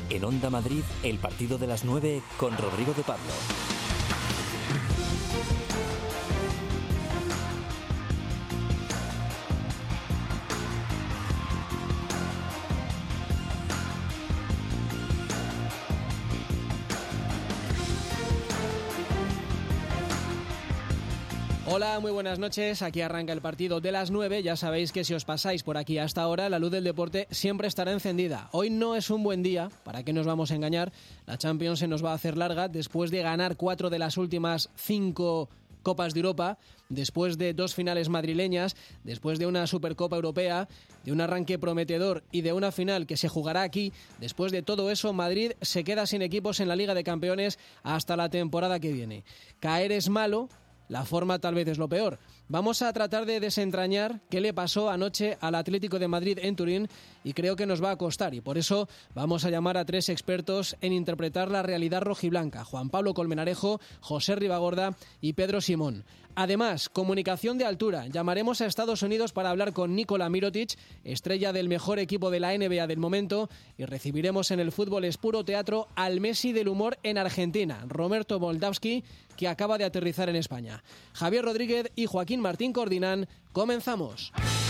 En Onda Madrid, el partido de las 9 con Rodrigo de Pablo. Hola, muy buenas noches. Aquí arranca el partido de las 9. Ya sabéis que si os pasáis por aquí hasta ahora, la luz del deporte siempre estará encendida. Hoy no es un buen día, ¿para qué nos vamos a engañar? La Champions se nos va a hacer larga después de ganar 4 de las últimas 5 Copas de Europa, después de 2 finales madrileñas, después de una Supercopa Europea, de un arranque prometedor y de una final que se jugará aquí. Después de todo eso, Madrid se queda sin equipos en la Liga de Campeones hasta la temporada que viene. Caer es malo. La forma tal vez es lo peor. Vamos a tratar de desentrañar qué le pasó anoche al Atlético de Madrid en Turín y creo que nos va a costar y por eso vamos a llamar a 3 expertos en interpretar la realidad rojiblanca: Juan Pablo Colmenarejo, José Ribagorda y Pedro Simón. Además, comunicación de altura. Llamaremos a Estados Unidos para hablar con Nikola Mirotic, estrella del mejor equipo de la NBA del momento, y recibiremos en el Fútbol es Puro Teatro al Messi del humor en Argentina, Roberto Moldavsky, que acaba de aterrizar en España. Javier Rodríguez y Joaquín Martín Cordinán, comenzamos.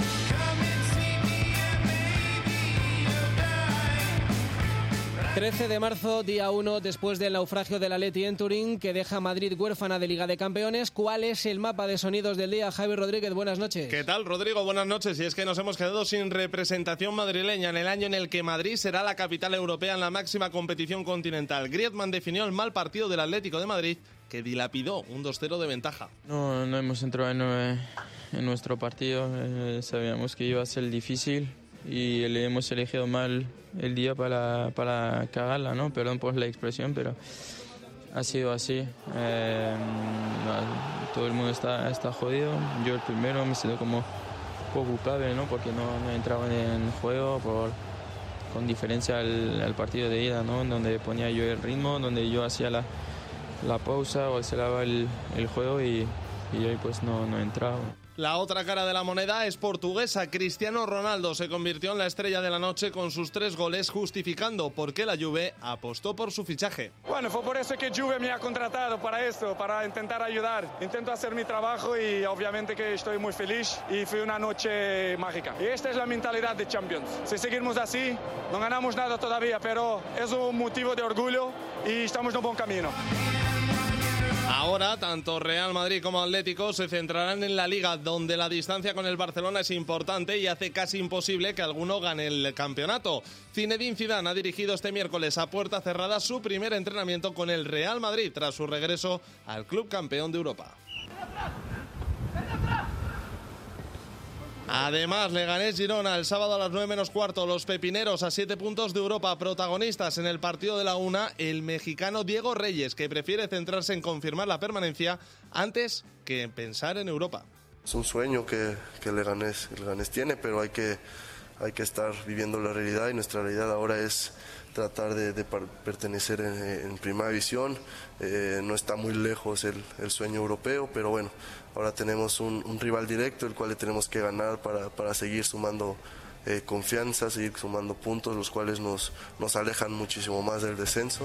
13 de marzo, día 1, después del naufragio del Atleti en Turín, que deja a Madrid huérfana de Liga de Campeones. ¿Cuál es el mapa de sonidos del día? Javier Rodríguez, buenas noches. ¿Qué tal, Rodrigo? Buenas noches. Y es que nos hemos quedado sin representación madrileña en el año en el que Madrid será la capital europea en la máxima competición continental. Griezmann definió el mal partido del Atlético de Madrid, que dilapidó un 2-0 de ventaja. No hemos entrado en nuestro partido. Sabíamos que iba a ser difícil y le hemos elegido mal el día para cagarla, ¿no? Perdón por la expresión, pero ha sido así. Todo el mundo está jodido. Yo el primero me siento como un poco culpable, ¿no? Porque no entraba en el juego con diferencia al partido de ida, ¿no? Donde ponía yo el ritmo, donde yo hacía la pausa o aceleraba el juego y hoy pues no entraba. La otra cara de la moneda es portuguesa. Cristiano Ronaldo se convirtió en la estrella de la noche con sus 3 goles, justificando por qué la Juve apostó por su fichaje. Bueno, fue por eso que Juve me ha contratado para esto, para intentar ayudar. Intento hacer mi trabajo y obviamente que estoy muy feliz y fue una noche mágica. Y esta es la mentalidad de Champions. Si seguimos así, no ganamos nada todavía, pero es un motivo de orgullo y estamos en un buen camino. Ahora, tanto Real Madrid como Atlético se centrarán en la Liga, donde la distancia con el Barcelona es importante y hace casi imposible que alguno gane el campeonato. Zinedine Zidane ha dirigido este miércoles a puerta cerrada su primer entrenamiento con el Real Madrid tras su regreso al club campeón de Europa. Además, Leganés-Girona el sábado a las 9 menos cuarto. Los pepineros a 7 puntos de Europa. Protagonistas en el partido de la una, el mexicano Diego Reyes, que prefiere centrarse en confirmar la permanencia antes que en pensar en Europa. Es un sueño que el Leganés tiene, pero hay que estar viviendo la realidad, y nuestra realidad ahora es tratar de pertenecer en primera división. No está muy lejos el sueño europeo, pero bueno, ahora tenemos un rival directo, el cual le tenemos que ganar para seguir sumando confianza, seguir sumando puntos, los cuales nos alejan muchísimo más del descenso.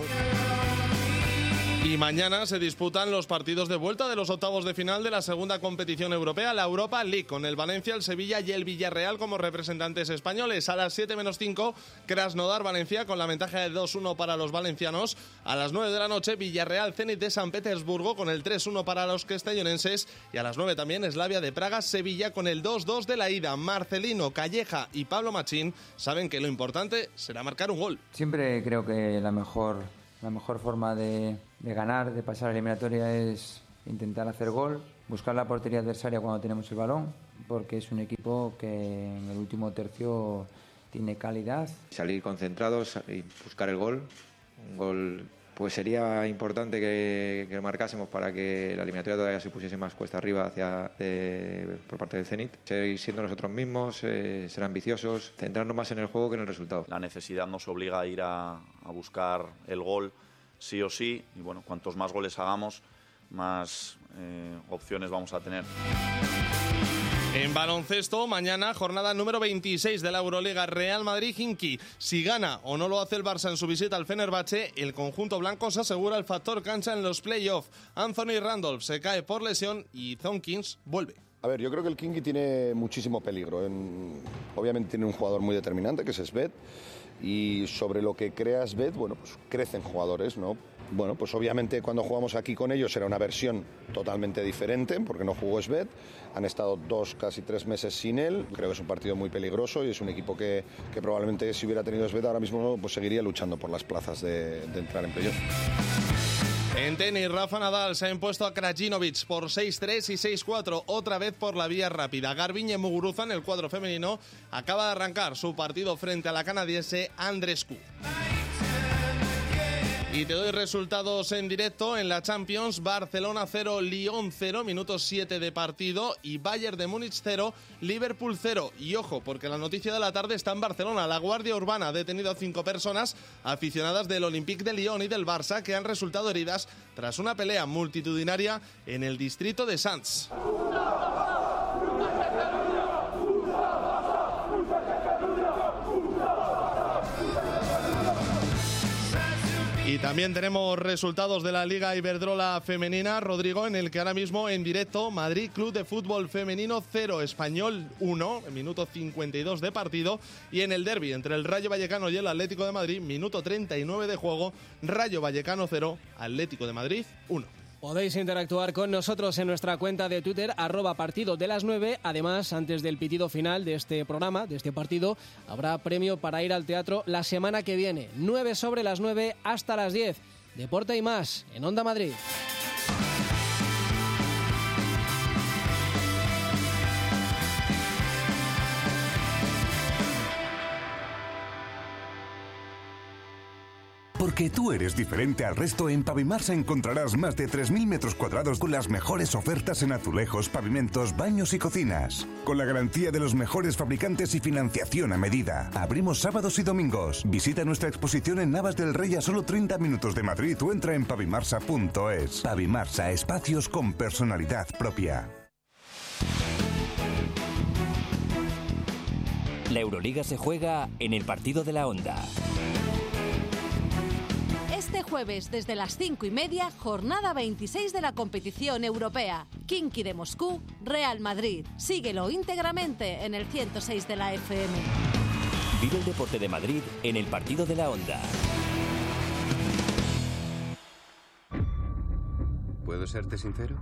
Y mañana se disputan los partidos de vuelta de los octavos de final de la segunda competición europea, la Europa League, con el Valencia, el Sevilla y el Villarreal como representantes españoles. A las 7 menos 5, Krasnodar-Valencia, con la ventaja de 2-1 para los valencianos. A las 9 de la noche, Villarreal-Zenit de San Petersburgo, con el 3-1 para los castellonenses. Y a las 9 también, Slavia de Praga-Sevilla, con el 2-2 de la ida. Marcelino, Calleja y Pablo Machín saben que lo importante será marcar un gol. Siempre creo que la mejor forma de ganar, de pasar a la eliminatoria, es intentar hacer gol, buscar la portería adversaria cuando tenemos el balón, porque es un equipo que en el último tercio tiene calidad. Salir concentrados y buscar el gol. Un gol pues sería importante que marcásemos para que la eliminatoria todavía se pusiese más cuesta arriba por parte del Zenit. Seguir siendo nosotros mismos, ser ambiciosos, centrarnos más en el juego que en el resultado. La necesidad nos obliga a ir a buscar el gol sí o sí, y bueno, cuantos más goles hagamos, más opciones vamos a tener. En baloncesto, mañana jornada número 26 de la Euroliga, Real Madrid-Khimki. Si gana o no lo hace el Barça en su visita al Fenerbahce, el conjunto blanco se asegura el factor cancha en los playoffs. Anthony Randolph se cae por lesión y Thompkins vuelve. A ver, yo creo que el Khimki tiene muchísimo peligro. Obviamente tiene un jugador muy determinante, que es Sved, y sobre lo que crea Sved, bueno, pues crecen jugadores, ¿no? Bueno, pues obviamente cuando jugamos aquí con ellos era una versión totalmente diferente, porque no jugó Sved. Han estado 2, casi 3 meses sin él. Creo que es un partido muy peligroso y es un equipo que probablemente si hubiera tenido Sved ahora mismo pues seguiría luchando por las plazas de entrar en playoff. En tenis, Rafa Nadal se ha impuesto a Krajinovic por 6-3 y 6-4, otra vez por la vía rápida. Garbiñe Muguruza, en el cuadro femenino, acaba de arrancar su partido frente a la canadiense Andreescu. Y te doy resultados en directo en la Champions. Barcelona 0, Lyon 0, minutos 7 de partido. Y Bayern de Múnich 0, Liverpool 0. Y ojo, porque la noticia de la tarde está en Barcelona. La Guardia Urbana ha detenido a 5 personas aficionadas del Olympique de Lyon y del Barça que han resultado heridas tras una pelea multitudinaria en el distrito de Sants. Y también tenemos resultados de la Liga Iberdrola femenina, Rodrigo, en el que ahora mismo en directo Madrid Club de Fútbol Femenino 0, Español 1, en minuto 52 de partido. Y en el derbi entre el Rayo Vallecano y el Atlético de Madrid, minuto 39 de juego, Rayo Vallecano 0, Atlético de Madrid 1. Podéis interactuar con nosotros en nuestra cuenta de Twitter, @partido de las 9. Además, antes del pitido final de este programa, de este partido, habrá premio para ir al teatro la semana que viene. 9 sobre las 9 hasta las 10. Deporte y más en Onda Madrid. Porque tú eres diferente al resto, en Pavimarsa encontrarás más de 3.000 metros cuadrados con las mejores ofertas en azulejos, pavimentos, baños y cocinas. Con la garantía de los mejores fabricantes y financiación a medida. Abrimos sábados y domingos. Visita nuestra exposición en Navas del Rey a solo 30 minutos de Madrid o entra en pavimarsa.es. Pavimarsa, espacios con personalidad propia. La Euroliga se juega en el partido de la Onda. Este jueves, desde las 5:30, jornada 26 de la competición europea. Khimki de Moscú, Real Madrid. Síguelo íntegramente en el 106 de la FM. Vive el deporte de Madrid en el partido de la Onda. ¿Puedo serte sincero?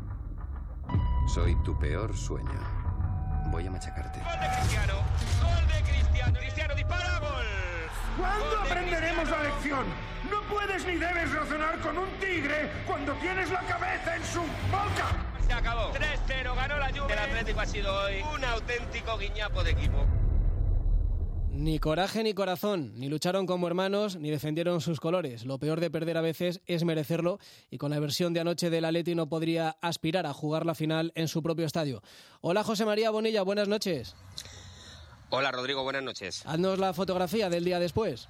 Soy tu peor sueño. Voy a machacarte. ¡Gol de Cristiano! ¡Gol de Cristiano! ¡Cristiano dispara! ¡Gol! ¿Cuándo aprenderemos la lección? No puedes ni debes razonar con un tigre cuando tienes la cabeza en su boca. Se acabó. 3-0, ganó la Juve. El Atlético ha sido hoy un auténtico guiñapo de equipo. Ni coraje ni corazón, ni lucharon como hermanos, ni defendieron sus colores. Lo peor de perder a veces es merecerlo, y con la versión de anoche del Atleti no podría aspirar a jugar la final en su propio estadio. Hola José María Bonilla, buenas noches. Hola Rodrigo, buenas noches. Haznos la fotografía del día después.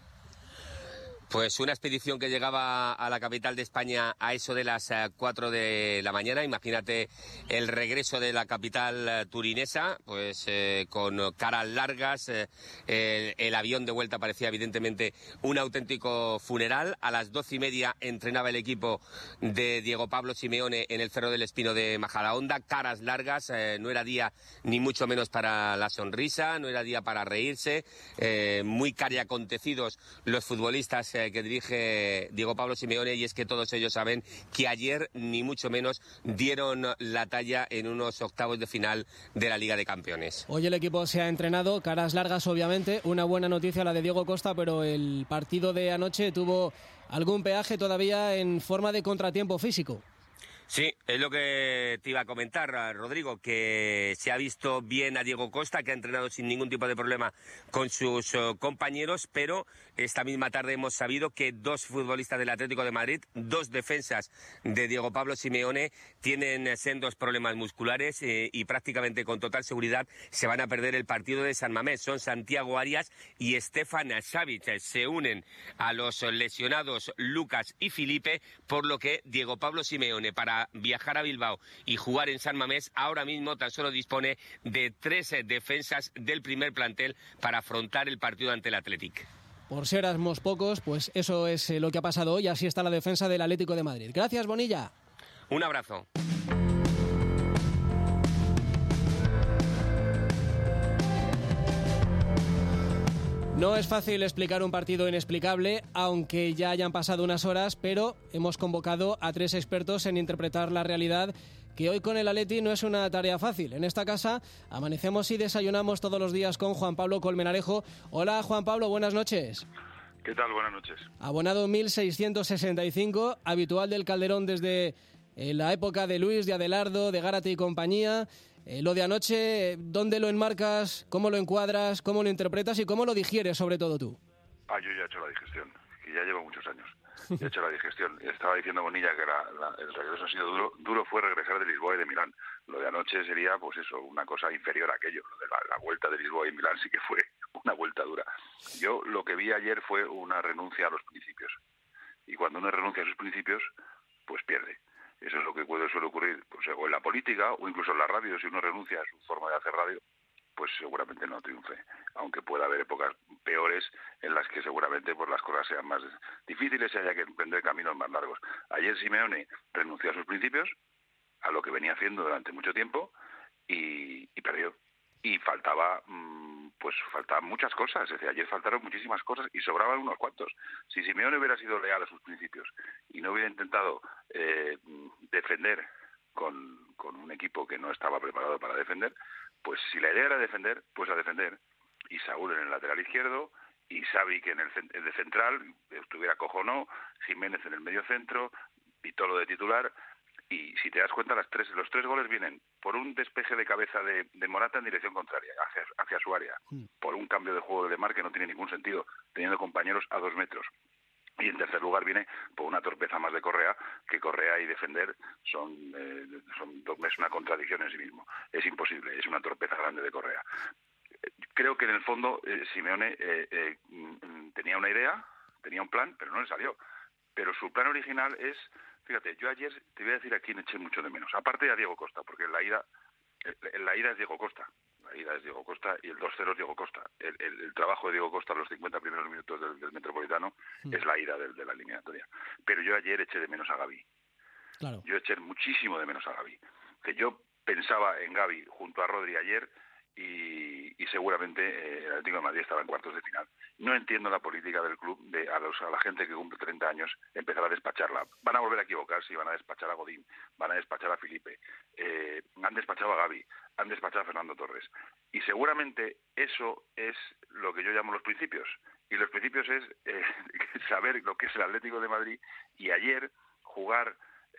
Pues una expedición que llegaba a la capital de España a eso de las 4 de la mañana. Imagínate el regreso de la capital turinesa, pues con caras largas. El avión de vuelta parecía evidentemente un auténtico funeral. A las 12:30 entrenaba el equipo de Diego Pablo Simeone en el Cerro del Espino de Majadahonda. Caras largas, no era día ni mucho menos para la sonrisa, no era día para reírse. Muy cariacontecidos los futbolistas que dirige Diego Pablo Simeone, y es que todos ellos saben que ayer ni mucho menos dieron la talla en unos octavos de final de la Liga de Campeones. Hoy el equipo se ha entrenado, caras largas obviamente, una buena noticia la de Diego Costa, pero el partido de anoche tuvo algún peaje todavía en forma de contratiempo físico. Sí, es lo que te iba a comentar, Rodrigo, que se ha visto bien a Diego Costa, que ha entrenado sin ningún tipo de problema con sus compañeros, pero esta misma tarde hemos sabido que 2 futbolistas del Atlético de Madrid, 2 defensas de Diego Pablo Simeone, tienen sendos problemas musculares y prácticamente con total seguridad se van a perder el partido de San Mamés. Son Santiago Arias y Stefan Savic. Se unen a los lesionados Lucas y Felipe, por lo que Diego Pablo Simeone, para para viajar a Bilbao y jugar en San Mamés, ahora mismo tan solo dispone de 3 defensas del primer plantel para afrontar el partido ante el Athletic. Por ser éramos pocos, pues eso es lo que ha pasado hoy. Así está la defensa del Atlético de Madrid. Gracias, Bonilla. Un abrazo. No es fácil explicar un partido inexplicable, aunque ya hayan pasado unas horas, pero hemos convocado a 3 expertos en interpretar la realidad, que hoy con el Atleti no es una tarea fácil. En esta casa amanecemos y desayunamos todos los días con Juan Pablo Colmenarejo. Hola, Juan Pablo, buenas noches. ¿Qué tal? Buenas noches. Abonado 1665, habitual del Calderón desde la época de Luis, de Adelardo, de Gárate y compañía. Lo de anoche, ¿dónde lo enmarcas? ¿Cómo lo encuadras? ¿Cómo lo interpretas? ¿Y cómo lo digieres, sobre todo tú? Yo ya he hecho la digestión, que ya llevo muchos años. Ya he hecho la digestión. Estaba diciendo Bonilla que el regreso ha sido duro. Duro fue regresar de Lisboa y de Milán. Lo de anoche sería, pues eso, una cosa inferior a aquello. Lo de la vuelta de Lisboa y Milán sí que fue una vuelta dura. Yo lo que vi ayer fue una renuncia a los principios. Y cuando uno renuncia a sus principios, pues pierde. Eso es lo que suele ocurrir, pues, o en la política o incluso en la radio. Si uno renuncia a su forma de hacer radio, pues seguramente no triunfe. Aunque pueda haber épocas peores en las que seguramente pues las cosas sean más difíciles y haya que emprender caminos más largos. Ayer Simeone renunció a sus principios, a lo que venía haciendo durante mucho tiempo, y perdió. Y faltaban muchas cosas. Es decir, ayer faltaron muchísimas cosas y sobraban unos cuantos. Si Simeone hubiera sido leal a sus principios y no hubiera intentado defender con un equipo que no estaba preparado para defender, pues si la idea era defender, pues a defender. Y Saúl en el lateral izquierdo, y Xavi que en el de central, estuviera cojo o no, Jiménez en el medio centro, Vitolo de titular. Y si te das cuenta, los 3 goles vienen por un despeje de cabeza de Morata en dirección contraria, hacia su área, por un cambio de juego de Lemar que no tiene ningún sentido, teniendo compañeros a 2 metros. Y en tercer lugar viene por una torpeza más de Correa, que Correa y defender es una contradicción en sí mismo. Es imposible, es una torpeza grande de Correa. Creo que en el fondo Simeone tenía una idea, tenía un plan, pero no le salió. Pero su plan original es... Fíjate, yo ayer te voy a decir a quién eché mucho de menos. Aparte a Diego Costa, porque en la ida es Diego Costa. La ida es Diego Costa y el 2-0 es Diego Costa. El trabajo de Diego Costa en los 50 primeros minutos del Metropolitano es la ida de la eliminatoria. Pero yo ayer eché de menos a Gavi. Claro. Yo eché muchísimo de menos a Gavi. Que yo pensaba en Gavi junto a Rodri ayer y seguramente el Atlético de Madrid estaba en cuartos de final. No entiendo la política del club de a la gente que cumple 30 años empezar a despacharla. Van a volver a equivocarse y van a despachar a Godín, van a despachar a Felipe, han despachado a Gavi, han despachado a Fernando Torres. Y seguramente eso es lo que yo llamo los principios. Y los principios es saber lo que es el Atlético de Madrid y ayer jugar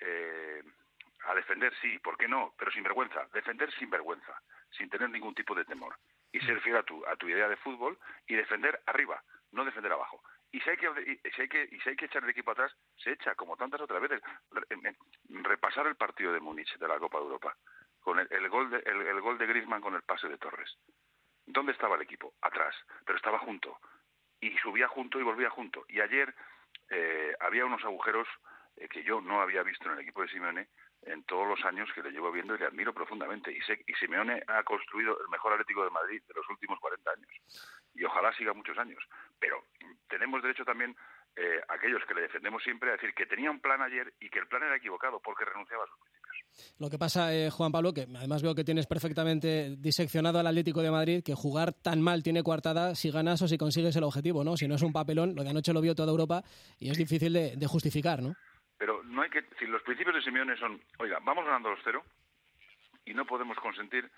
a defender, sí, ¿por qué no? Pero sin vergüenza, defender sin vergüenza, sin tener ningún tipo de temor. Y ser fiel a tu idea de fútbol y defender arriba, no defender abajo. Y si hay que echar el equipo atrás, se echa, como tantas otras veces. Repasar el partido de Múnich de la Copa de Europa, con el gol de Griezmann con el pase de Torres. ¿Dónde estaba el equipo? Atrás, pero estaba junto. Y subía junto y volvía junto. Y ayer había unos agujeros que yo no había visto en el equipo de Simeone en todos los años que le llevo viendo y le admiro profundamente. Y Simeone ha construido el mejor Atlético de Madrid de los últimos 40 años. Y ojalá siga muchos años. Pero tenemos derecho también, aquellos que le defendemos siempre, a decir que tenía un plan ayer y que el plan era equivocado porque renunciaba a sus principios. Lo que pasa, Juan Pablo, que además veo que tienes perfectamente diseccionado al Atlético de Madrid, que jugar tan mal tiene coartada si ganas o si consigues el objetivo, ¿no? Si no es un papelón, lo de anoche lo vio toda Europa y es difícil de justificar, ¿no? Pero no hay que... Si los principios de Simeone son, oiga, vamos ganando los 0 y no podemos consentir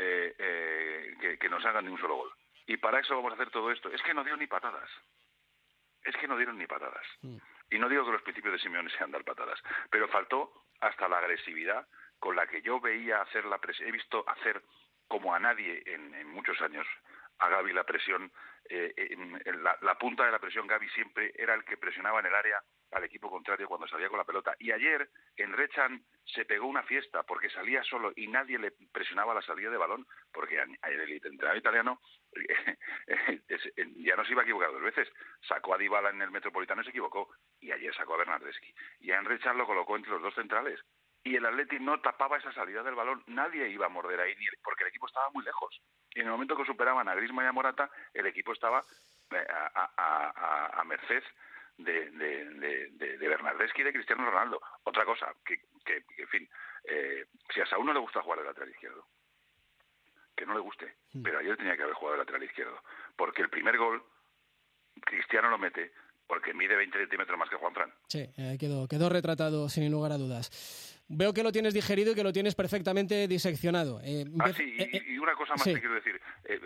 que nos hagan ni un solo gol. Y para eso vamos a hacer todo esto. Es que no dieron ni patadas. Y no digo que los principios de Simeone sean dar patadas, pero faltó hasta la agresividad con la que yo veía hacer la presión. He visto hacer como a nadie en muchos años a Gavi la presión. La punta de la presión, Gavi siempre era el que presionaba en el área al equipo contrario cuando salía con la pelota. Y ayer en Rechan se pegó una fiesta porque salía solo y nadie le presionaba la salida de balón, porque ayer el entrenador italiano ya no se iba a equivocar 2 veces. Sacó a Dybala en el Metropolitano y se equivocó. Y ayer sacó a Bernardeschi. Y a Rechan lo colocó entre los 2 centrales. y el Atleti no tapaba esa salida del balón, nadie iba a morder ahí, porque el equipo estaba muy lejos. Y en el momento que superaban a Griezmann y a Morata, el equipo estaba a merced de Bernardeschi y de Cristiano Ronaldo. Otra cosa, que en fin, si a Saúl no le gusta jugar de lateral izquierdo, que no le guste, pero ayer tenía que haber jugado de lateral izquierdo, porque el primer gol Cristiano lo mete porque mide 20 centímetros más que Juanfran. Sí, quedó retratado sin lugar a dudas. Veo que lo tienes digerido y que lo tienes perfectamente diseccionado. Sí, y una cosa más te quiero decir.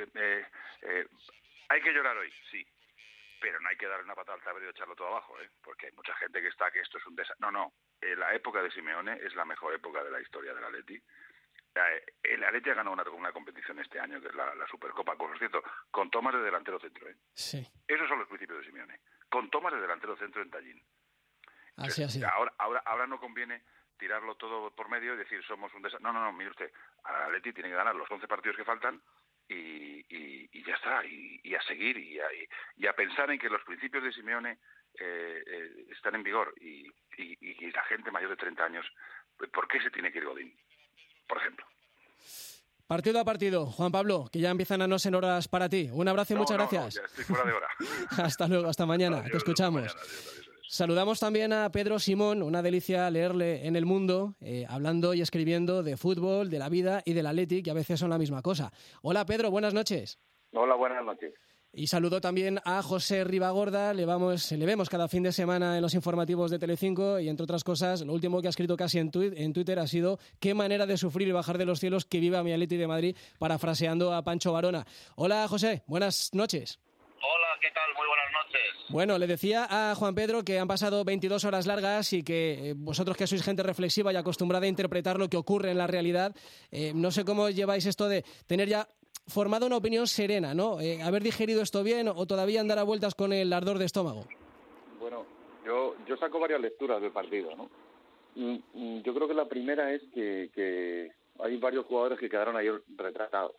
Hay que llorar hoy, sí, pero no hay que darle una patada al tablero y echarlo todo abajo, porque hay mucha gente que está que esto es un desastre. No, la época de Simeone es la mejor época de la historia del Atleti. El Atleti ha ganado una competición este año, que es la Supercopa, por cierto, con Thomas de delantero centro. Sí. Esos son los principios de Simeone, con Thomas de delantero centro en Tallinn. Así ha sido. Ahora no conviene tirarlo todo por medio y decir somos un desastre. No, mire usted, al Atleti tiene que ganar los 11 partidos que faltan y ya está, y a seguir, y a pensar en que los principios de Simeone están en vigor, y la gente mayor de 30 años, ¿por qué se tiene que ir Godín, por ejemplo? Partido a partido, Juan Pablo, que ya empiezan a no ser horas para ti. Un abrazo y muchas gracias. Ya estoy fuera de hora. Hasta luego, hasta mañana. Adiós, te escuchamos. Adiós. Saludamos también a Pedro Simón, una delicia leerle en El Mundo, hablando y escribiendo de fútbol, de la vida y del Athletic, que a veces son la misma cosa. Hola Pedro, buenas noches. Hola, buenas noches. Y saludo también a José Ribagorda, le vemos cada fin de semana en los informativos de Telecinco, y entre otras cosas, lo último que ha escrito casi en Twitter ha sido qué manera de sufrir y bajar de los cielos que viva mi Athletic de Madrid, parafraseando a Pancho Varona. Hola José, buenas noches. Hola, ¿qué tal? Muy buenas noches. Bueno, le decía a Juan Pedro que han pasado 22 horas largas y que vosotros, que sois gente reflexiva y acostumbrada a interpretar lo que ocurre en la realidad, no sé cómo lleváis esto de tener ya formada una opinión serena, ¿no? ¿Haber digerido esto bien o todavía andar a vueltas con el ardor de estómago? Bueno, yo saco varias lecturas del partido, ¿no? Yo creo que la primera es que hay varios jugadores que quedaron ayer retratados.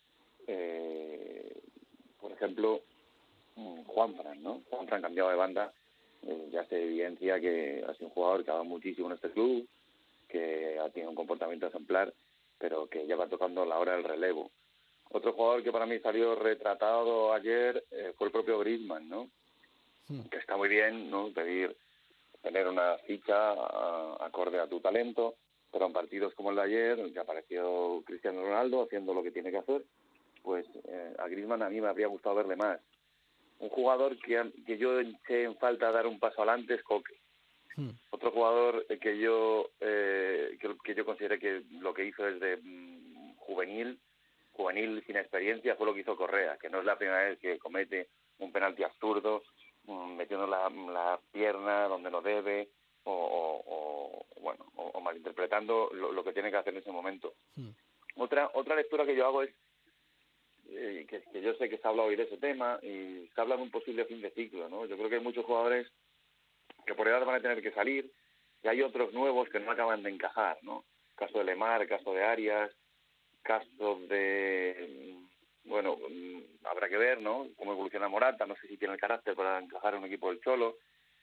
Por ejemplo, Juanfran, ¿no? Juanfran cambiado de banda, ya se evidencia que ha sido un jugador que ha dado muchísimo en este club, que ha tenido un comportamiento ejemplar, pero que ya va tocando la hora del relevo. Otro jugador que para mí salió retratado ayer fue el propio Griezmann, ¿no? Que está muy bien, ¿no? Tener una ficha acorde a tu talento, pero en partidos como el de ayer, que apareció Cristiano Ronaldo haciendo lo que tiene que hacer, pues a Griezmann a mí me habría gustado verle más. Un jugador que yo eché en falta dar un paso adelante es Coque. Otro jugador que yo consideré que lo que hizo es de juvenil sin experiencia, fue lo que hizo Correa, que no es la primera vez que comete un penalti absurdo, metiendo la pierna donde no debe, o malinterpretando lo que tiene que hacer en ese momento. Otra lectura que yo hago es que yo sé que se habla hoy de ese tema y se habla de un posible fin de ciclo, ¿no? Yo creo que hay muchos jugadores que por edad van a tener que salir y hay otros nuevos que no acaban de encajar, ¿no? Caso de Lemar, caso de Arias, caso de... Bueno, habrá que ver, ¿no? Cómo evoluciona Morata, no sé si tiene el carácter para encajar en un equipo del Cholo.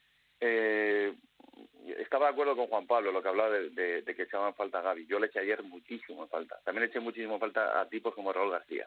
Estaba de acuerdo con Juan Pablo, lo que hablaba de que echaban falta a Gavi. Yo le eché ayer muchísimo falta. También le eché muchísimo falta a tipos como Raúl García.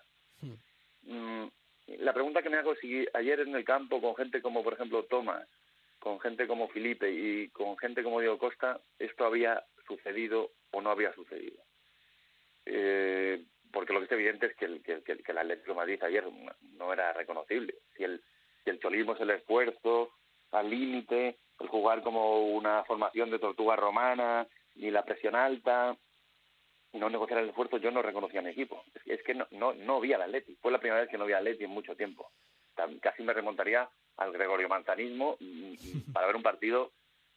La pregunta que me hago es si ayer en el campo, con gente como, por ejemplo, Thomas, con gente como Felipe y con gente como Diego Costa, esto había sucedido o no había sucedido. Porque lo que es evidente es que el Atlético de Madrid ayer no era reconocible. Si el cholismo es el esfuerzo al límite, el jugar como una formación de tortuga romana y la presión alta, no negociar el esfuerzo, yo no reconocía a mi equipo. Es que no vi al Atleti. Fue la primera vez que no vi al Atleti en mucho tiempo. Casi me remontaría al Gregorio Manzanismo para ver un partido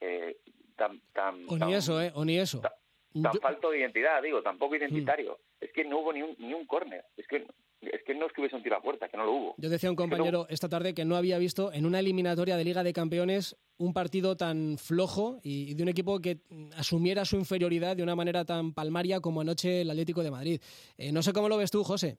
O ni eso. Tan falto de identidad, tan poco identitario. Es que no hubo ni un córner. Es que no es que hubiese un tiro a puerta, que no lo hubo. Yo decía a un compañero esta tarde que no había visto en una eliminatoria de Liga de Campeones un partido tan flojo y de un equipo que asumiera su inferioridad de una manera tan palmaria como anoche el Atlético de Madrid. No sé cómo lo ves tú, José.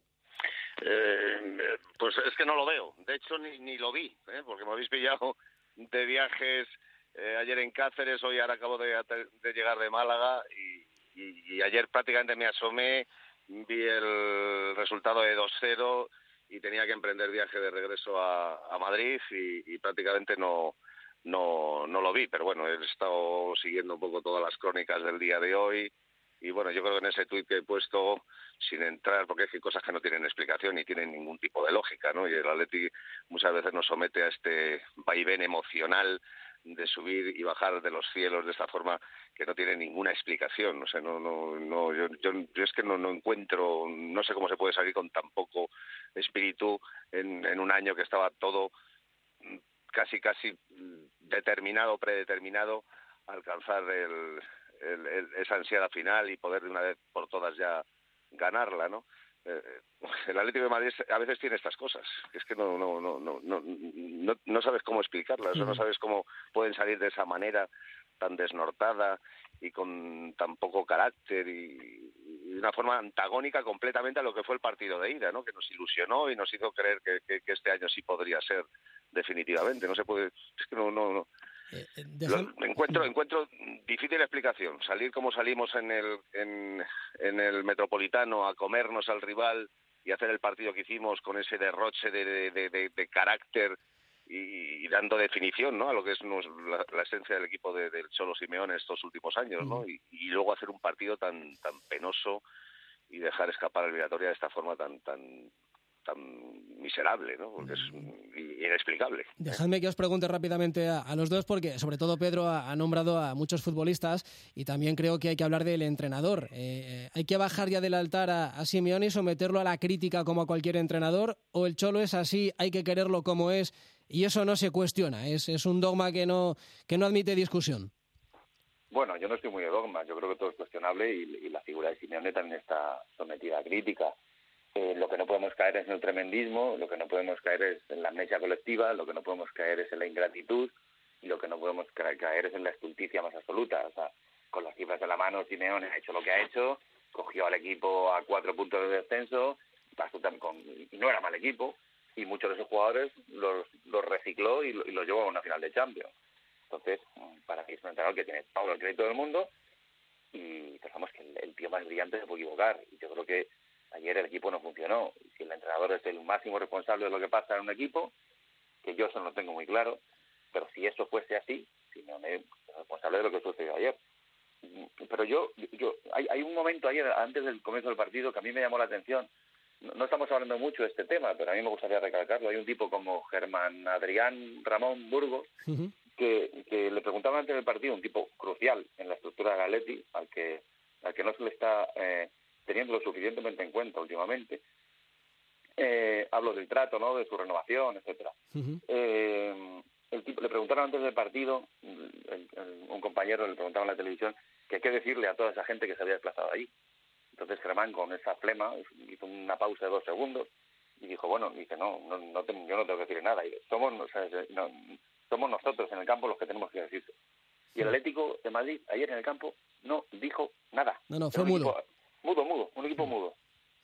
Pues es que no lo veo. De hecho, ni lo vi, porque me habéis pillado de viajes ayer en Cáceres, hoy ahora acabo de llegar de Málaga y ayer prácticamente me asomé, vi el resultado de 2-0 y tenía que emprender viaje de regreso a Madrid y prácticamente no lo vi, pero bueno, he estado siguiendo un poco todas las crónicas del día de hoy y bueno, yo creo que en ese tuit que he puesto, sin entrar, porque hay cosas que no tienen explicación ni tienen ningún tipo de lógica, ¿no? Y el Atleti muchas veces nos somete a este vaivén emocional de subir y bajar de los cielos de esta forma que no tiene ninguna explicación. O sea, yo es que no encuentro, no sé cómo se puede salir con tan poco espíritu en un año que estaba todo casi predeterminado a alcanzar esa ansiada final y poder de una vez por todas ya ganarla, ¿no? El Atlético de Madrid a veces tiene estas cosas, es que no sabes cómo explicarlas, no sabes cómo pueden salir de esa manera tan desnortada y con tan poco carácter y de una forma antagónica completamente a lo que fue el partido de ida, ¿no? Que nos ilusionó y nos hizo creer que este año sí podría ser definitivamente. No se puede, es que no. Encuentro difícil explicación. Salir como salimos en el Metropolitano a comernos al rival y hacer el partido que hicimos con ese derroche de carácter y dando definición, ¿no? A lo que es la esencia del equipo del Cholo Simeone estos últimos años, ¿no? Y luego hacer un partido tan penoso y dejar escapar la eliminatoria de esta forma tan miserable, ¿no? Porque es inexplicable. Dejadme que os pregunte rápidamente a los dos, porque sobre todo Pedro ha nombrado a muchos futbolistas y también creo que hay que hablar del entrenador. ¿Hay que bajar ya del altar a Simeone y someterlo a la crítica como a cualquier entrenador? ¿O el Cholo es así, hay que quererlo como es y eso no se cuestiona? ¿Es un dogma que no admite discusión? Bueno, yo no estoy muy de dogma. Yo creo que todo es cuestionable y la figura de Simeone también está sometida a crítica. Lo que no podemos caer es en el tremendismo, lo que no podemos caer es en la amnesia colectiva, lo que no podemos caer es en la ingratitud y lo que no podemos caer es en la estulticia más absoluta. O sea, con las cifras de la mano, Simeone ha hecho lo que ha hecho, cogió al equipo a 4 puntos de descenso, y no era mal equipo, y muchos de esos jugadores los recicló y los llevó a una final de Champions. Entonces, para mí es un entrenador que tiene todo el crédito del mundo y pensamos que el tío más brillante se puede equivocar. Y yo creo que ayer el equipo no funcionó. Si el entrenador es el máximo responsable de lo que pasa en un equipo, que yo eso no lo tengo muy claro, pero si eso fuese así, Simeone es responsable de lo que sucedió ayer. Pero hay un momento ayer, antes del comienzo del partido, que a mí me llamó la atención. No estamos hablando mucho de este tema, pero a mí me gustaría recalcarlo. Hay un tipo como Germán Adrián Ramón Burgos, que le preguntaba antes del partido, un tipo crucial en la estructura del Atleti, al que no se le está teniendo lo suficientemente en cuenta últimamente. Hablo del trato, ¿no? De su renovación, etcétera. El tipo le preguntaron antes del partido, un compañero le preguntaba en la televisión que qué decirle a toda esa gente que se había desplazado allí. Entonces Germán, con esa flema, hizo una pausa de 2 segundos y dijo, bueno, yo no tengo que decir nada. Y somos nosotros en el campo los que tenemos que decirlo. Y el Atlético de Madrid ayer en el campo no dijo nada. No, fue mudo. Un equipo mudo.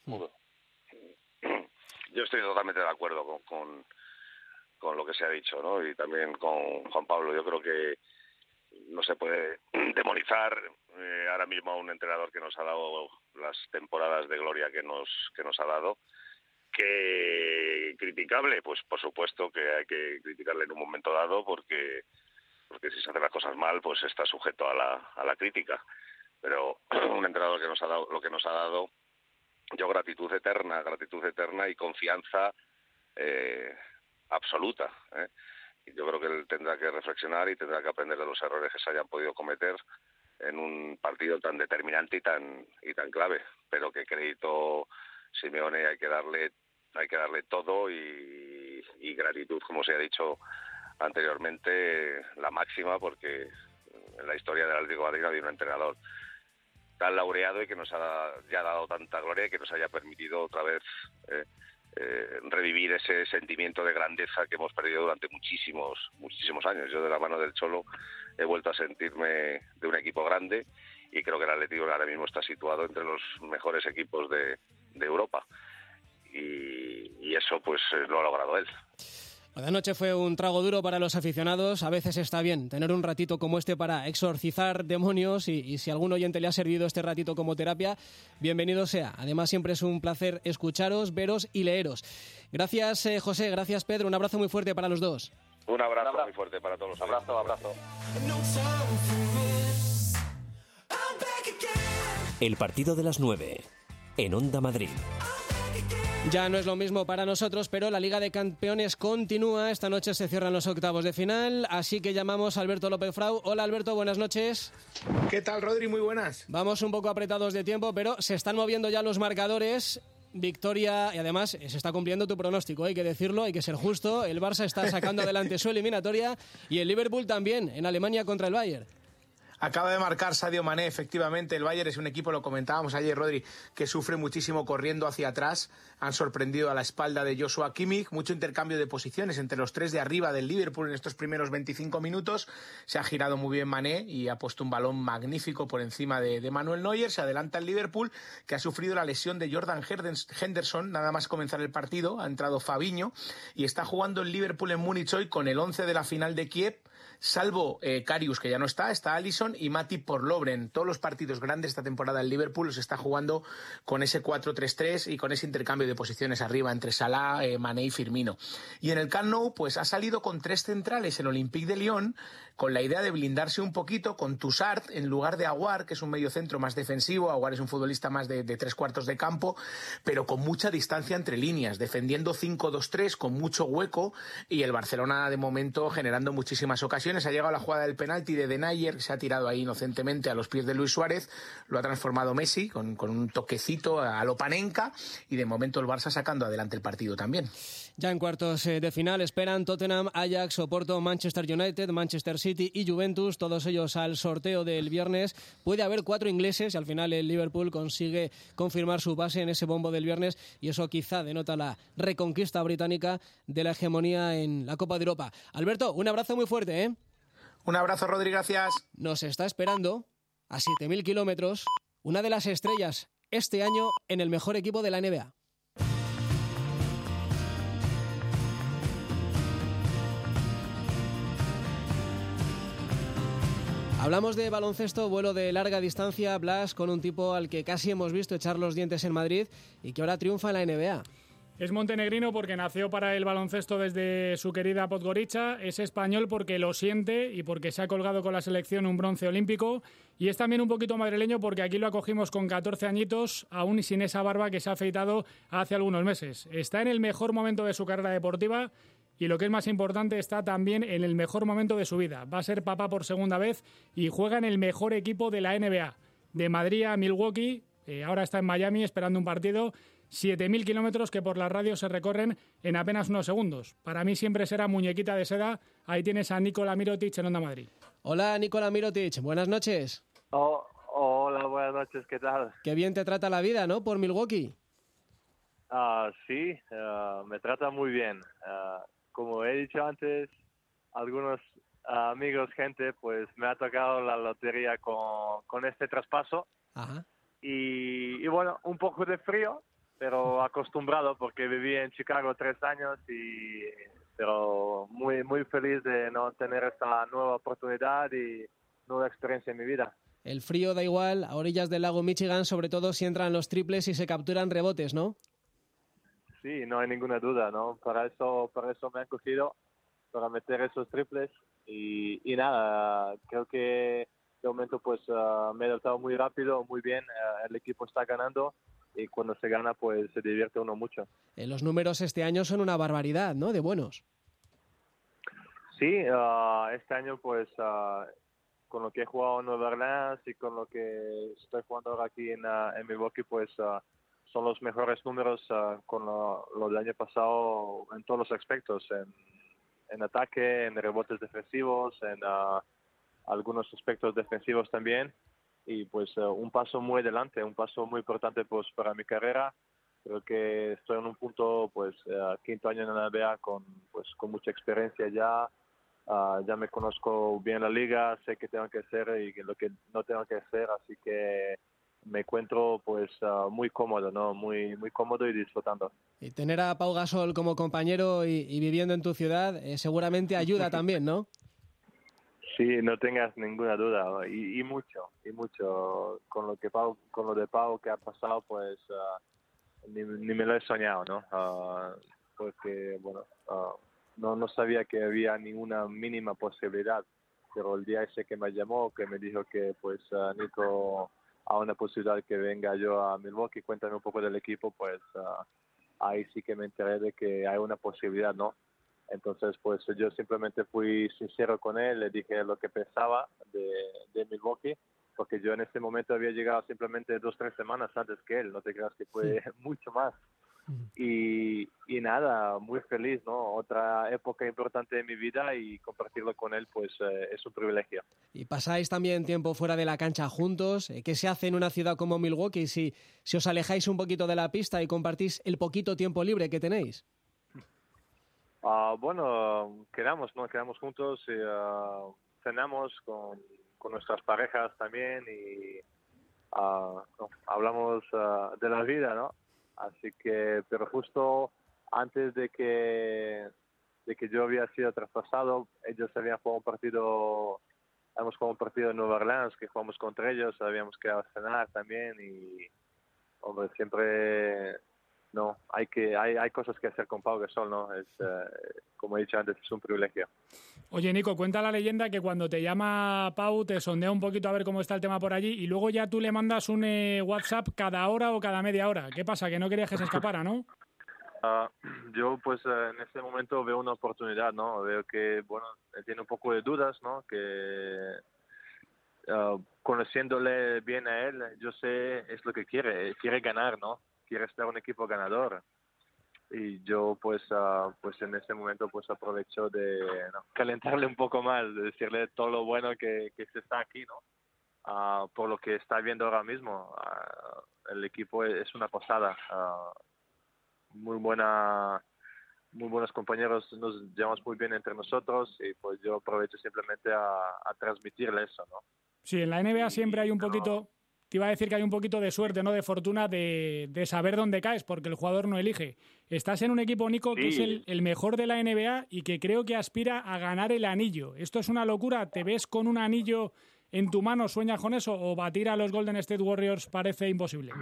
Yo estoy totalmente de acuerdo con lo que se ha dicho, ¿no? Y también con Juan Pablo. Yo creo que no se puede demonizar ahora mismo a un entrenador que nos ha dado las temporadas de gloria que nos ha dado. ¿Que criticable? Pues por supuesto que hay que criticarle en un momento dado porque si se hacen las cosas mal, pues está sujeto a la crítica. Pero un entrenador que nos ha dado lo que nos ha dado, yo gratitud eterna y confianza absoluta. Y yo creo que él tendrá que reflexionar y tendrá que aprender de los errores que se hayan podido cometer en un partido tan determinante y tan clave. Pero que crédito Simeone hay que darle todo y gratitud, como se ha dicho anteriormente, la máxima, porque en la historia del Atlético de Madrid no había un entrenador tan laureado y que nos ha ya dado tanta gloria y que nos haya permitido otra vez revivir ese sentimiento de grandeza que hemos perdido durante muchísimos años. Yo, de la mano del Cholo, he vuelto a sentirme de un equipo grande y creo que el Atlético ahora mismo está situado entre los mejores equipos de Europa y eso pues lo ha logrado él. La noche fue un trago duro para los aficionados. A veces está bien tener un ratito como este para exorcizar demonios y si a algún oyente le ha servido este ratito como terapia, bienvenido sea. Además, siempre es un placer escucharos, veros y leeros. Gracias, José. Gracias, Pedro. Un abrazo muy fuerte para los dos. Un abrazo muy fuerte para todos. Abrazo. El partido de las 9 en Onda Madrid. Ya no es lo mismo para nosotros, pero la Liga de Campeones continúa. Esta noche se cierran los octavos de final, así que llamamos a Alberto López Frau. Hola, Alberto, buenas noches. ¿Qué tal, Rodri? Muy buenas. Vamos un poco apretados de tiempo, pero se están moviendo ya los marcadores. Victoria, y además se está cumpliendo tu pronóstico, hay que decirlo, hay que ser justo. El Barça está sacando adelante su eliminatoria y el Liverpool también, en Alemania contra el Bayern. Acaba de marcar Sadio Mané, efectivamente. El Bayern es un equipo, lo comentábamos ayer, Rodri, que sufre muchísimo corriendo hacia atrás. Han sorprendido a la espalda de Joshua Kimmich. Mucho intercambio de posiciones entre los tres de arriba del Liverpool en estos primeros 25 minutos. Se ha girado muy bien Mané y ha puesto un balón magnífico por encima de Manuel Neuer. Se adelanta el Liverpool, que ha sufrido la lesión de Jordan Henderson. Nada más comenzar el partido, ha entrado Fabinho y está jugando el Liverpool en Múnich hoy con el 11 de la final de Kiev. Salvo Karius, que ya no está Alisson y Matip por Lovren. Todos los partidos grandes esta temporada el Liverpool los está jugando con ese 4-3-3 y con ese intercambio de posiciones arriba entre Salah, Mané y Firmino. Y en el Camp Nou pues ha salido con tres centrales el Olympique de Lyon, con la idea de blindarse un poquito con Toussaint en lugar de Aouar, que es un mediocentro más defensivo. Aouar es un futbolista más de tres cuartos de campo, pero con mucha distancia entre líneas, defendiendo 5-2-3 con mucho hueco, y el Barcelona de momento generando muchísimas ocasiones. Ha llegado la jugada del penalti de Denayer, que se ha tirado ahí inocentemente a los pies de Luis Suárez. Lo ha transformado Messi con un toquecito a lo Panenka, y de momento el Barça sacando adelante el partido también. Ya en cuartos de final esperan Tottenham, Ajax, Oporto, Manchester United, Manchester City y Juventus, todos ellos al sorteo del viernes. Puede haber 4 ingleses y al final el Liverpool consigue confirmar su base en ese bombo del viernes, y eso quizá denota la reconquista británica de la hegemonía en la Copa de Europa. Alberto, un abrazo muy fuerte, ¿eh? Un abrazo, Rodri, gracias. Nos está esperando a 7.000 kilómetros una de las estrellas este año en el mejor equipo de la NBA. Hablamos de baloncesto, vuelo de larga distancia, Blas, con un tipo al que casi hemos visto echar los dientes en Madrid y que ahora triunfa en la NBA. Es montenegrino porque nació para el baloncesto desde su querida Podgorica, es español porque lo siente y porque se ha colgado con la selección un bronce olímpico, y es también un poquito madrileño porque aquí lo acogimos con 14 añitos, aún y sin esa barba que se ha afeitado hace algunos meses. Está en el mejor momento de su carrera deportiva y, lo que es más importante, está también en el mejor momento de su vida. Va a ser papá por segunda vez y juega en el mejor equipo de la NBA. De Madrid a Milwaukee, ahora está en Miami esperando un partido. 7.000 kilómetros que por la radio se recorren en apenas unos segundos. Para mí siempre será muñequita de seda. Ahí tienes a Nikola Mirotic en Onda Madrid. Hola, Nikola Mirotic. Buenas noches. Hola, buenas noches. ¿Qué tal? Qué bien te trata la vida, ¿no? Por Milwaukee. Sí, me trata muy bien. Como he dicho antes, algunos amigos, gente, pues me ha tocado la lotería con este traspaso. Ajá. Y bueno, un poco de frío, pero acostumbrado porque viví en Chicago 3 años, pero muy, muy feliz de no tener esta nueva oportunidad y nueva experiencia en mi vida. El frío da igual a orillas del lago Michigan, sobre todo si entran los triples y se capturan rebotes, ¿no? Sí, no hay ninguna duda, ¿no? Para eso me han cogido, para meter esos triples y nada, creo que de momento pues me he adaptado muy rápido, muy bien, el equipo está ganando y cuando se gana pues se divierte uno mucho. Los números este año son una barbaridad, ¿no? De buenos. Sí, este año pues con lo que he jugado en Nueva Orleans y con lo que estoy jugando ahora aquí en Milwaukee, pues son los mejores números con lo del año pasado en todos los aspectos, en ataque, en rebotes defensivos, en algunos aspectos defensivos también, y pues un paso muy adelante, un paso muy importante pues para mi carrera. Creo que estoy en un punto pues 5º año en la NBA con mucha experiencia ya. Ya me conozco bien la liga, sé qué tengo que hacer y lo que no tengo que hacer, así que me encuentro pues muy cómodo, ¿no? Muy cómodo y disfrutando. Y tener a Pau Gasol como compañero y viviendo en tu ciudad seguramente ayuda también, ¿no? Sí, no tengas ninguna duda, y mucho. Con lo de Pau que ha pasado, pues ni me lo he soñado, ¿no? Porque, bueno, no sabía que había ninguna mínima posibilidad, pero el día ese que me llamó, que me dijo que, pues, Nico, a una posibilidad que venga yo a Milwaukee, cuéntame un poco del equipo, pues ahí sí que me enteré de que hay una posibilidad, ¿no? Entonces, pues yo simplemente fui sincero con él, le dije lo que pensaba de Milwaukee, porque yo en ese momento había llegado simplemente 2-3 semanas antes que él, no te creas que fue mucho más. Y nada, muy feliz, ¿no? Otra época importante de mi vida y compartirlo con él, pues es un privilegio. Y pasáis también tiempo fuera de la cancha juntos. ¿Qué se hace en una ciudad como Milwaukee si os alejáis un poquito de la pista y compartís el poquito tiempo libre que tenéis? Bueno, quedamos juntos y cenamos con nuestras parejas también y hablamos de la vida, ¿no? Así que, pero justo antes de que yo había sido traspasado, ellos habían jugado hemos jugado un partido en Nueva Orleans que jugamos contra ellos, habíamos quedado a cenar también y, hombre, siempre... No, hay cosas que hacer con Pau Gasol, ¿no? Es, como he dicho antes, es un privilegio. Oye, Nico, cuenta la leyenda que cuando te llama Pau te sondea un poquito a ver cómo está el tema por allí y luego ya tú le mandas un WhatsApp cada hora o cada media hora. ¿Qué pasa? Que no querías que se escapara, ¿no? Yo, pues, en este momento veo una oportunidad, ¿no? Veo que, bueno, tiene un poco de dudas, ¿no? Que conociéndole bien a él, yo sé es lo que quiere ganar, ¿no? Quiere estar un equipo ganador y yo pues en ese momento pues aprovecho de calentarle un poco más, de decirle todo lo bueno que se está aquí, ¿no? Por lo que está viendo ahora mismo, el equipo es una pasada, muy buenos compañeros, nos llevamos muy bien entre nosotros y pues yo aprovecho simplemente a transmitirle eso, ¿no? Sí, en la NBA siempre hay un poquito... Te iba a decir que hay un poquito de suerte, ¿no? De fortuna, de saber dónde caes, porque el jugador no elige. Estás en un equipo, Nico, que es el mejor de la NBA y que creo que aspira a ganar el anillo. ¿Esto es una locura? ¿Te ves con un anillo en tu mano? ¿Sueñas con eso? ¿O batir a los Golden State Warriors parece imposible?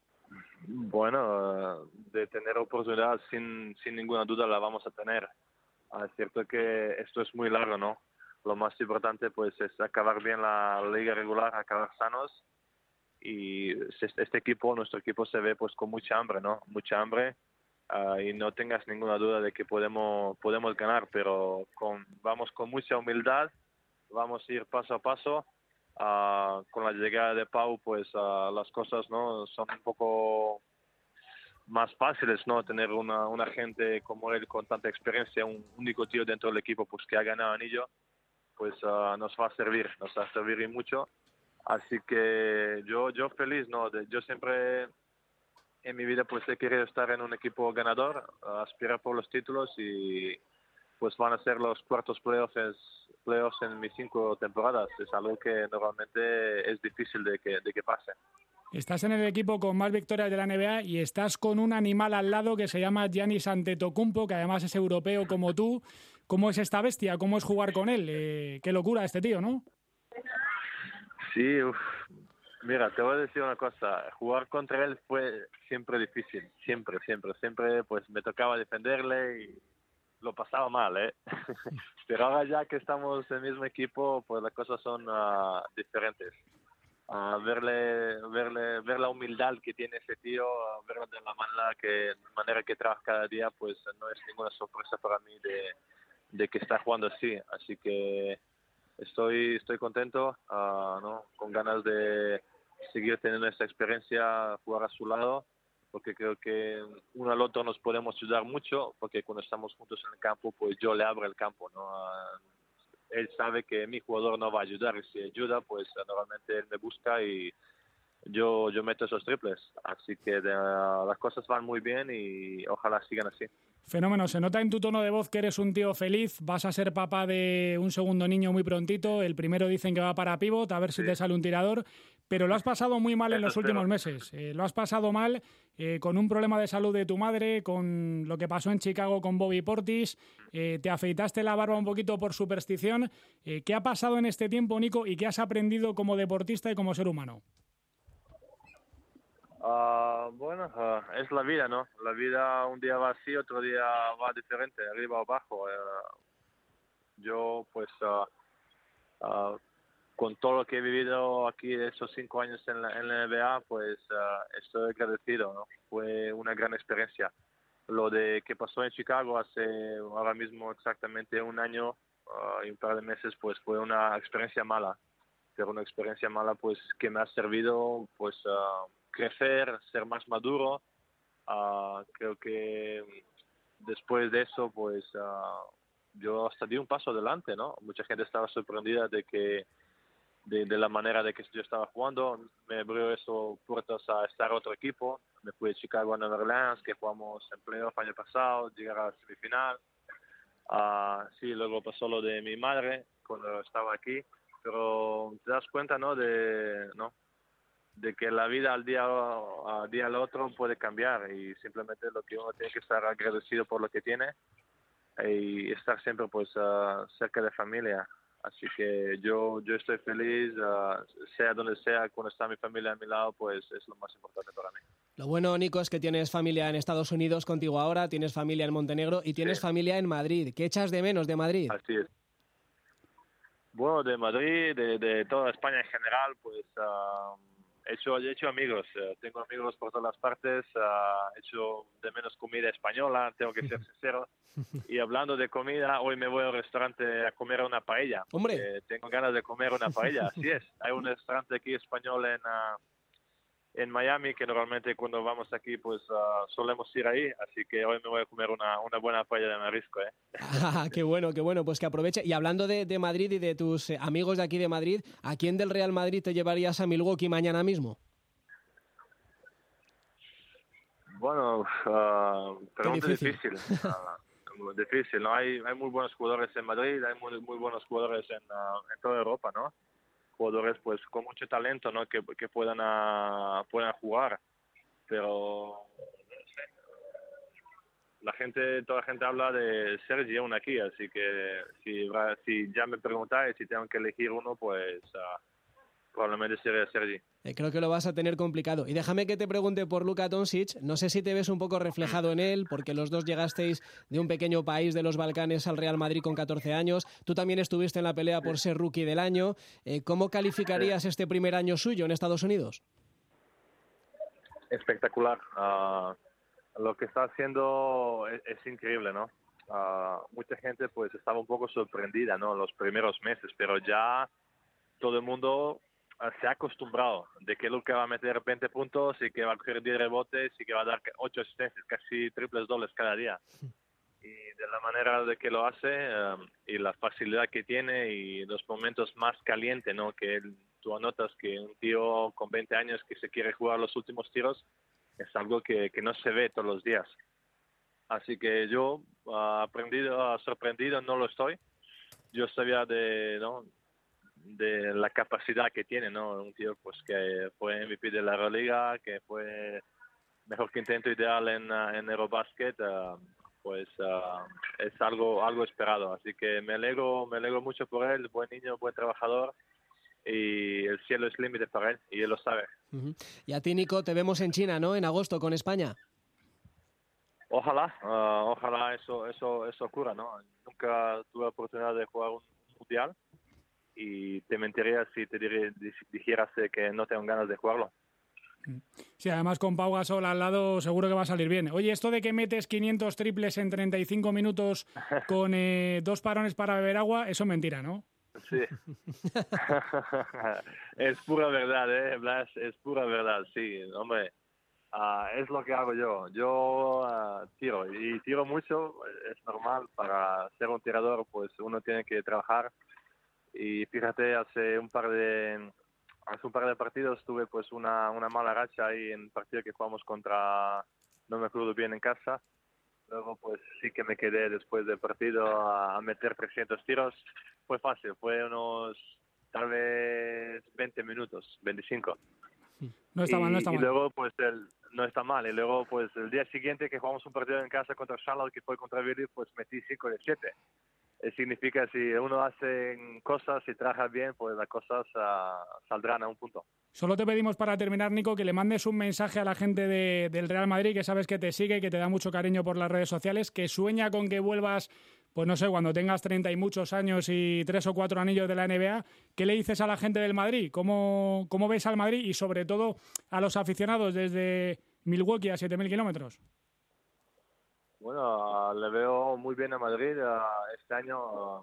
Bueno, de tener oportunidad sin ninguna duda la vamos a tener. Es cierto que esto es muy largo, ¿no? Lo más importante pues es acabar bien la liga regular, acabar sanos. Y nuestro equipo se ve pues con mucha hambre, ¿no? Mucha hambre y no tengas ninguna duda de que podemos ganar, pero vamos con mucha humildad, vamos a ir paso a paso. Con la llegada de Pau pues las cosas, ¿no? Son un poco más fáciles, ¿no? Tener una gente como él con tanta experiencia, un único tío dentro del equipo pues que ha ganado anillo, pues nos va a servir y mucho. Así que yo feliz, ¿no? Yo siempre en mi vida pues he querido estar en un equipo ganador, aspirar por los títulos y pues van a ser los cuartos playoffs en mis 5 temporadas. Es algo que normalmente es difícil de que pase. Estás en el equipo con más victorias de la NBA y estás con un animal al lado que se llama Giannis Antetokounmpo, que además es europeo como tú. ¿Cómo es esta bestia? ¿Cómo es jugar con él? Qué locura este tío, ¿no? Sí, mira, te voy a decir una cosa, jugar contra él fue siempre difícil, siempre, pues me tocaba defenderle y lo pasaba mal, ¿eh? Pero ahora ya que estamos en el mismo equipo, pues las cosas son diferentes. Ver la humildad que tiene ese tío, ver de la manera que trabaja cada día, pues no es ninguna sorpresa para mí de que está jugando así que estoy contento, ¿no? Con ganas de seguir teniendo esta experiencia, jugar a su lado, porque creo que uno al otro nos podemos ayudar mucho, porque cuando estamos juntos en el campo, pues yo le abro el campo, ¿no? Él sabe que mi jugador no va a ayudar, y si ayuda, pues normalmente él me busca y yo meto esos triples. Así que las cosas van muy bien y ojalá sigan así. Fenómeno, se nota en tu tono de voz que eres un tío feliz, vas a ser papá de un segundo niño muy prontito, el primero dicen que va para pívot, a ver si te sale un tirador, pero lo has pasado muy mal en los últimos meses, lo has pasado mal con un problema de salud de tu madre, con lo que pasó en Chicago con Bobby Portis, te afeitaste la barba un poquito por superstición. ¿Qué ha pasado en este tiempo, Nico, y qué has aprendido como deportista y como ser humano? Bueno, es la vida, ¿no? La vida un día va así, otro día va diferente, arriba o abajo. Yo, pues, con todo lo que he vivido aquí esos 5 años en la NBA, pues estoy agradecido, ¿no? Fue una gran experiencia. Lo de que pasó en Chicago hace ahora mismo exactamente un año y un par de meses, pues fue una experiencia mala. Pero una experiencia mala, pues, que me ha servido, pues, crecer, ser más maduro. Creo que después de eso, pues, yo hasta di un paso adelante, ¿no? Mucha gente estaba sorprendida de la manera de que yo estaba jugando. Me abrió eso puertas a estar a otro equipo. Me fui de Chicago a Nueva Orleans, que jugamos en playoff año pasado, llegar a la semifinal. Sí, luego pasó lo de mi madre cuando estaba aquí. Pero te das cuenta, ¿no? De que la vida al día al otro puede cambiar y simplemente lo que uno tiene que estar agradecido por lo que tiene y estar siempre, pues, cerca de familia. Así que yo estoy feliz, sea donde sea, cuando está mi familia a mi lado, pues es lo más importante para mí. Lo bueno, Nico, es que tienes familia en Estados Unidos contigo ahora, tienes familia en Montenegro y tienes familia en Madrid. ¿Qué echas de menos de Madrid? Así es. Bueno, de Madrid, de toda España en general, pues he hecho amigos, tengo amigos por todas las partes, he hecho de menos comida española, tengo que ser sincero. Y hablando de comida, hoy me voy al restaurante a comer una paella. ¡Hombre! Tengo ganas de comer una paella, así es. Hay un restaurante aquí español en Miami que normalmente cuando vamos aquí pues solemos ir ahí, así que hoy me voy a comer una buena paella de marisco. Qué bueno, pues que aproveche. Y hablando de Madrid y de tus amigos de aquí de Madrid, ¿a quién del Real Madrid te llevarías a Milwaukee mañana mismo? Bueno, pregunta difícil. Difícil, ¿no? Hay muy buenos jugadores en Madrid, hay muy buenos jugadores en toda Europa, ¿no? Jugadores, pues, con mucho talento, ¿no? Que puedan jugar, pero toda la gente habla de Sergi aún aquí, así que si ya me preguntáis si tengo que elegir uno, pues probablemente sería Sergi. Creo que lo vas a tener complicado. Y déjame que te pregunte por Luka Doncic. No sé si te ves un poco reflejado en él, porque los dos llegasteis de un pequeño país de los Balcanes al Real Madrid con 14 años. Tú también estuviste en la pelea por ser rookie del año. ¿Cómo calificarías este primer año suyo en Estados Unidos? Espectacular. Lo que está haciendo es increíble, ¿no? Mucha gente pues estaba un poco sorprendida, ¿no? Los primeros meses, pero ya todo el mundo se ha acostumbrado de que Luka va a meter 20 puntos y que va a coger 10 rebotes y que va a dar 8 asistencias, casi triples dobles cada día. Y de la manera de que lo hace y la facilidad que tiene y los momentos más calientes, ¿no? Que tú anotas que un tío con 20 años que se quiere jugar los últimos tiros es algo que no se ve todos los días. Así que yo sorprendido no lo estoy. Yo sabía de la capacidad que tiene, ¿no? Un tío pues que fue MVP de la Euroliga, que fue mejor quinteto ideal en Eurobasket, pues es algo esperado. Así que me alegro mucho por él, buen niño, buen trabajador, y el cielo es límite para él, y él lo sabe. Uh-huh. Y a ti, Nico, te vemos en China, ¿no? En agosto con España. Ojalá eso ocurra, ¿no? Nunca tuve la oportunidad de jugar un mundial y te mentiría si te dijeras que no tengo ganas de jugarlo. Sí, además con Pau Gasol al lado seguro que va a salir bien. Oye, esto de que metes 500 triples en 35 minutos con 2 parones para beber agua, eso es mentira, ¿no? Sí. Es pura verdad, Blas, es pura verdad, sí, hombre. Es lo que hago yo. Yo tiro mucho, es normal. Para ser un tirador, pues uno tiene que trabajar. Y fíjate, hace un par de hace un par de partidos tuve pues una mala racha ahí en el partido que jugamos contra, no me acuerdo bien, en casa. Luego pues sí que me quedé después del partido a meter 300 tiros. Fue fácil, fue unos tal vez 20 minutos, 25. No está mal. Y luego pues no está mal. Y luego pues el día siguiente que jugamos un partido en casa contra Charlotte, que fue contra Billy, pues metí 5 de 7. Significa si uno hace cosas y trabaja bien, pues las cosas saldrán a un punto. Solo te pedimos para terminar, Nico, que le mandes un mensaje a la gente del Real Madrid, que sabes que te sigue, que te da mucho cariño por las redes sociales, que sueña con que vuelvas, pues no sé, cuando tengas 30 y muchos años y 3 o 4 anillos de la NBA. ¿Qué le dices a la gente del Madrid? ¿Cómo ves al Madrid y sobre todo a los aficionados desde Milwaukee a 7.000 kilómetros? Bueno, le veo muy bien a Madrid este año.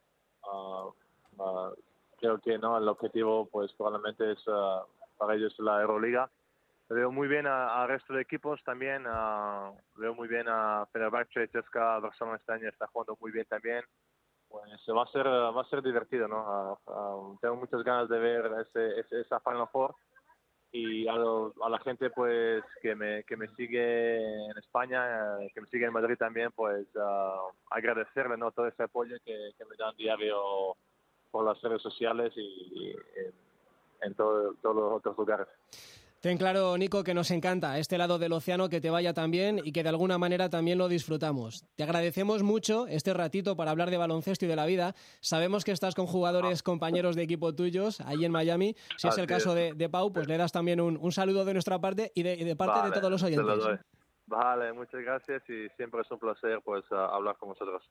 Creo que no, el objetivo pues probablemente es para ellos la Euroliga. Le veo muy bien al resto de equipos también. Veo muy bien a Fenerbahce, CSKA, Barcelona este año está jugando muy bien también. Pues va a ser divertido, ¿no? Tengo muchas ganas de ver esa Final Four. Y a la gente pues que me sigue en España, que me sigue en Madrid también, pues agradecerle, ¿no?, todo ese apoyo que me dan diario por las redes sociales y en todos los otros lugares. Ten claro, Nico, que nos encanta este lado del océano, que te vaya tan bien y que de alguna manera también lo disfrutamos. Te agradecemos mucho este ratito para hablar de baloncesto y de la vida. Sabemos que estás con jugadores, compañeros de equipo tuyos, ahí en Miami. Si es el caso de Pau, pues le das también un saludo de nuestra parte y de parte de todos los oyentes. Te lo doy. Vale, muchas gracias y siempre es un placer pues hablar con vosotros.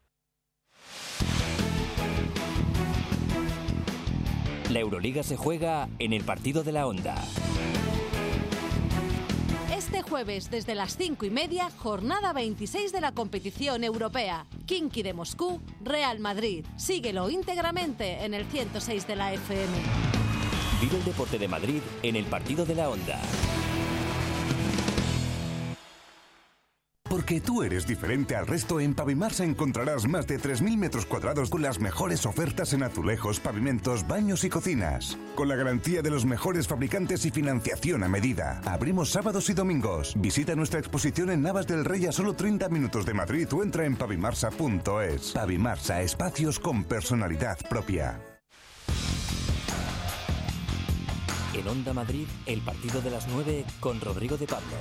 La Euroliga se juega en el partido de la Onda. Este jueves, desde las 5:30, jornada 26 de la competición europea. Khimki de Moscú, Real Madrid. Síguelo íntegramente en el 106 de la FM. Vive el deporte de Madrid en el partido de la Onda. Porque tú eres diferente al resto, en Pavimarsa encontrarás más de 3.000 metros cuadrados con las mejores ofertas en azulejos, pavimentos, baños y cocinas. Con la garantía de los mejores fabricantes y financiación a medida. Abrimos sábados y domingos. Visita nuestra exposición en Navas del Rey a solo 30 minutos de Madrid o entra en pavimarsa.es. Pavimarsa, espacios con personalidad propia. En Onda Madrid, el partido de las 9 con Rodrigo de Pablo.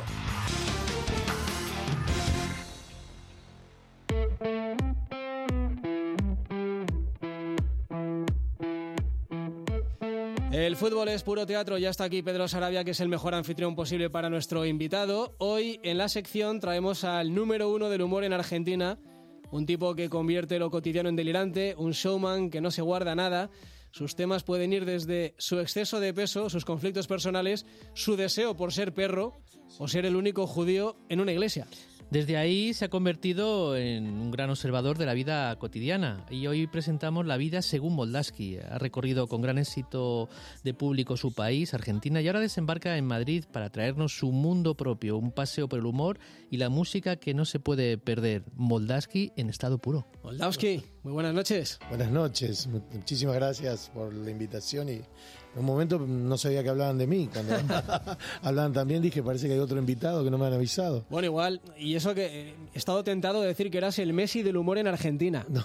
El fútbol es puro teatro, ya está aquí Pedro Sarabia, que es el mejor anfitrión posible para nuestro invitado. Hoy en la sección traemos al número 1 del humor en Argentina, un tipo que convierte lo cotidiano en delirante, un showman que no se guarda nada. Sus temas pueden ir desde su exceso de peso, sus conflictos personales, su deseo por ser perro o ser el único judío en una iglesia. Desde ahí se ha convertido en un gran observador de la vida cotidiana y hoy presentamos La vida según Moldavsky. Ha recorrido con gran éxito de público su país, Argentina, y ahora desembarca en Madrid para traernos su mundo propio, un paseo por el humor y la música que no se puede perder. Moldavsky en estado puro. Moldavsky, muy buenas noches. Buenas noches, muchísimas gracias por la invitación y en un momento no sabía que hablaban de mí. Cuando hablaban también dije, parece que hay otro invitado que no me han avisado. Bueno, igual, y eso que he estado tentado de decir que eras el Messi del humor en Argentina. No.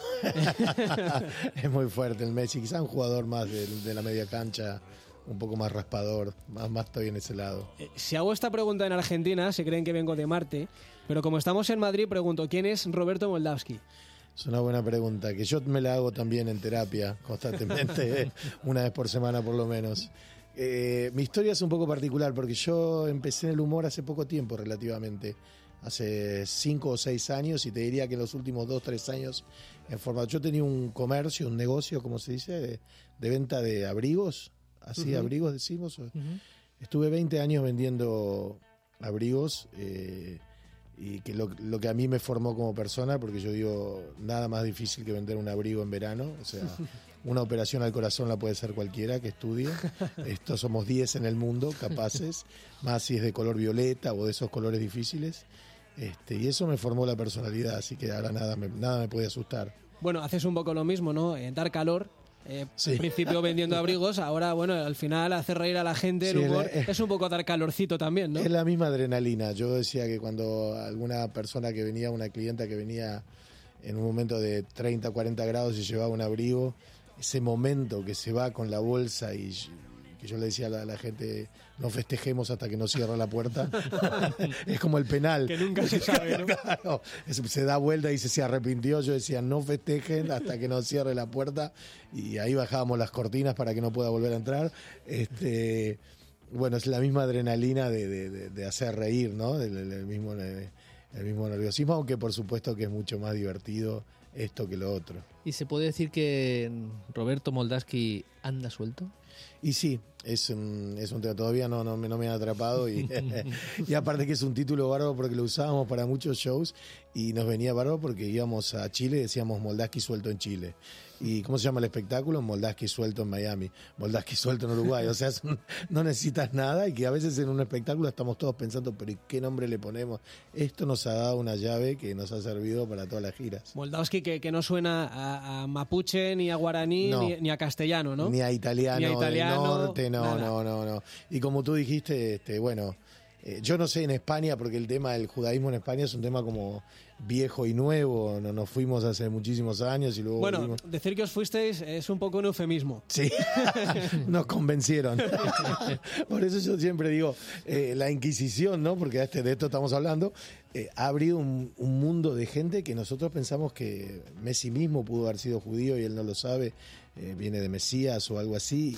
Es muy fuerte el Messi, quizá un jugador más de la media cancha, un poco más raspador, más estoy en ese lado. Si hago esta pregunta en Argentina, se creen que vengo de Marte, pero como estamos en Madrid, pregunto, ¿quién es Roberto Moldavsky? Es una buena pregunta, que yo me la hago también en terapia constantemente, una vez por semana por lo menos. Mi historia es un poco particular porque yo empecé en el humor hace poco tiempo relativamente, hace 5 o 6 años, y te diría que en los últimos 2 o 3 años en forma. Yo tenía un comercio, un negocio, como se dice, de venta de abrigos, así abrigos decimos. Estuve 20 años vendiendo abrigos, y que lo que a mí me formó como persona, porque yo digo, nada más difícil que vender un abrigo en verano, o sea, una operación al corazón la puede hacer cualquiera que estudie. Estos somos 10 en el mundo capaces, más si es de color violeta o de esos colores difíciles, y eso me formó la personalidad, así que ahora nada me puede asustar. Bueno, haces un poco lo mismo, ¿no? Dar calor Al principio vendiendo abrigos, ahora, bueno, al final hacer reír a la gente, el humor, es un poco dar calorcito también, ¿no? Es la misma adrenalina. Yo decía que cuando alguna persona que venía, una clienta que venía en un momento de 30, 40 grados y llevaba un abrigo, ese momento que se va con la bolsa y que yo le decía a la gente, no festejemos hasta que no cierre la puerta, es como el penal. Que nunca se sabe, ¿no? Claro, se da vuelta y dice, se arrepintió. Yo decía, no festejen hasta que no cierre la puerta, y ahí bajábamos las cortinas para que no pueda volver a entrar. Bueno, es la misma adrenalina de hacer reír, ¿no? El mismo nerviosismo, aunque por supuesto que es mucho más divertido esto que lo otro. ¿Y se puede decir que Roberto Moldavsky anda suelto? Y sí, es un tema, todavía no me han atrapado y aparte que es un título bárbaro porque lo usábamos para muchos shows y nos venía bárbaro porque íbamos a Chile y decíamos Moldavsky suelto en Chile. ¿Y cómo se llama el espectáculo? Moldavsky suelto en Miami, Moldavsky suelto en Uruguay. O sea, no necesitas nada, y que a veces en un espectáculo estamos todos pensando, pero ¿y qué nombre le ponemos? Esto nos ha dado una llave que nos ha servido para todas las giras. Moldavsky que no suena a mapuche, ni a guaraní, no, ni a castellano, ¿no? Ni a italiano, del norte, nada. No. Y como tú dijiste, bueno, yo no sé en España, porque el tema del judaísmo en España es un tema como viejo y nuevo, nos fuimos hace muchísimos años y luego volvimos. Decir que os fuisteis es un poco un eufemismo. Sí, nos convencieron. Por eso yo siempre digo, la Inquisición, ¿no? Porque de esto estamos hablando, ha abrido un mundo de gente que nosotros pensamos que Messi mismo pudo haber sido judío y él no lo sabe. Viene de Mesías o algo así,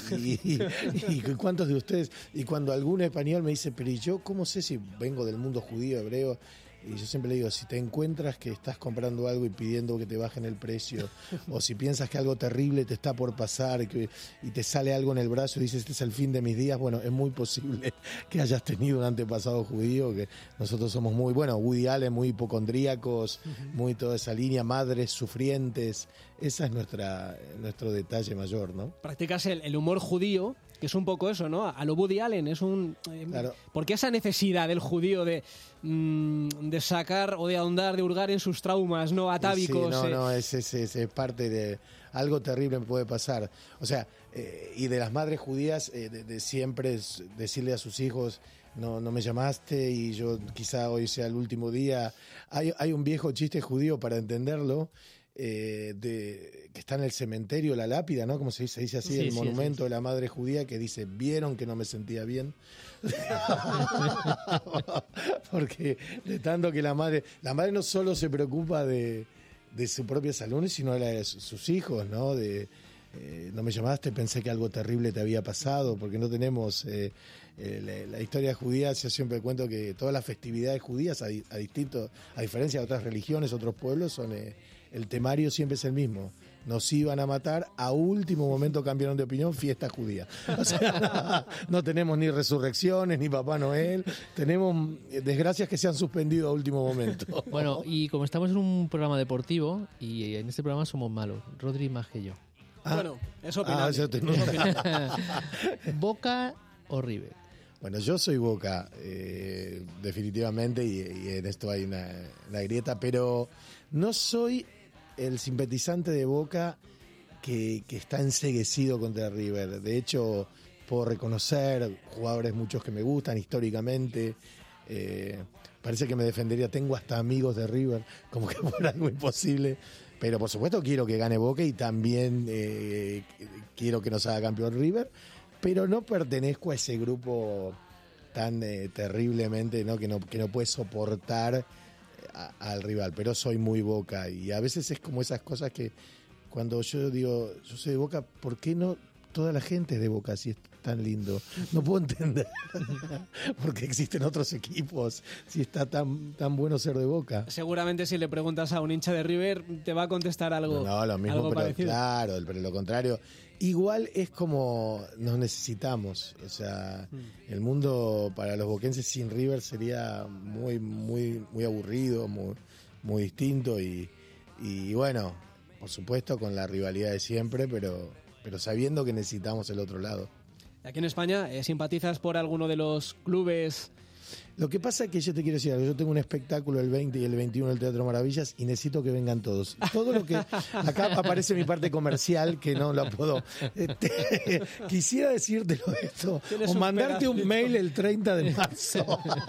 y ¿cuántos de ustedes? Y cuando algún español me dice, pero ¿y yo cómo sé si vengo del mundo judío, hebreo? Y yo siempre le digo, si te encuentras que estás comprando algo y pidiendo que te bajen el precio, o si piensas que algo terrible te está por pasar y te sale algo en el brazo y dices, este es el fin de mis días, bueno, es muy posible que hayas tenido un antepasado judío, que nosotros somos muy, Woody Allen, muy hipocondríacos, muy toda esa línea, madres sufrientes, esa es nuestro detalle mayor, ¿no? Practicas el humor judío, que es un poco eso, ¿no? A lo Woody Allen, es un... Claro. ¿Por qué esa necesidad del judío de sacar o de ahondar, de hurgar en sus traumas, no atávicos? Sí, es parte de algo terrible que puede pasar. O sea, y de las madres judías, de siempre decirle a sus hijos, no me llamaste y yo quizá hoy sea el último día. Hay un viejo chiste judío para entenderlo, que está en el cementerio, la lápida, ¿no? Como se dice así, el monumento de la madre judía, que dice, ¿vieron que no me sentía bien? Porque de tanto que la madre no solo se preocupa de su propia salud, sino de la de sus hijos, ¿no? No me llamaste, pensé que algo terrible te había pasado, porque no tenemos... la historia judía, yo siempre cuento que todas las festividades judías, a diferencia de otras religiones, otros pueblos, son... el temario siempre es el mismo. Nos iban a matar, a último momento cambiaron de opinión, fiesta judía. O sea, no tenemos ni resurrecciones, ni Papá Noel, tenemos desgracias que se han suspendido a último momento. Bueno, y como estamos en un programa deportivo, y en este programa somos malos, Rodri más que yo. Bueno, es opinable. ¿Boca o River? Bueno, yo soy Boca, definitivamente, y en esto hay una grieta, pero no soy el simpatizante de Boca que está enceguecido contra River. De hecho, puedo reconocer jugadores muchos que me gustan históricamente. Parece que me defendería. Tengo hasta amigos de River, como que fuera algo imposible. Pero por supuesto quiero que gane Boca y también quiero que nos haga campeón River. Pero no pertenezco a ese grupo tan terriblemente, ¿no? Que no puede soportar al rival, pero soy muy Boca, y a veces es como esas cosas que cuando yo digo, yo soy de Boca, ¿por qué no toda la gente es de Boca si es tan lindo? No puedo entender porque existen otros equipos, si está tan bueno ser de Boca. Seguramente si le preguntas a un hincha de River te va a contestar algo. No, lo mismo, algo pero parecido. Claro, pero lo contrario. Igual es como nos necesitamos, o sea, el mundo para los boquenses sin River sería muy aburrido, muy distinto, y bueno, por supuesto con la rivalidad de siempre, pero sabiendo que necesitamos el otro lado. Aquí en España, ¿simpatizas por alguno de los clubes Lo que pasa es que yo te quiero decir algo, yo tengo un espectáculo el 20 y el 21 del Teatro Maravillas y necesito que vengan todos. Todo lo que... Acá aparece mi parte comercial que no la puedo... Quisiera decírtelo esto, o mandarte un mail el 30 de marzo.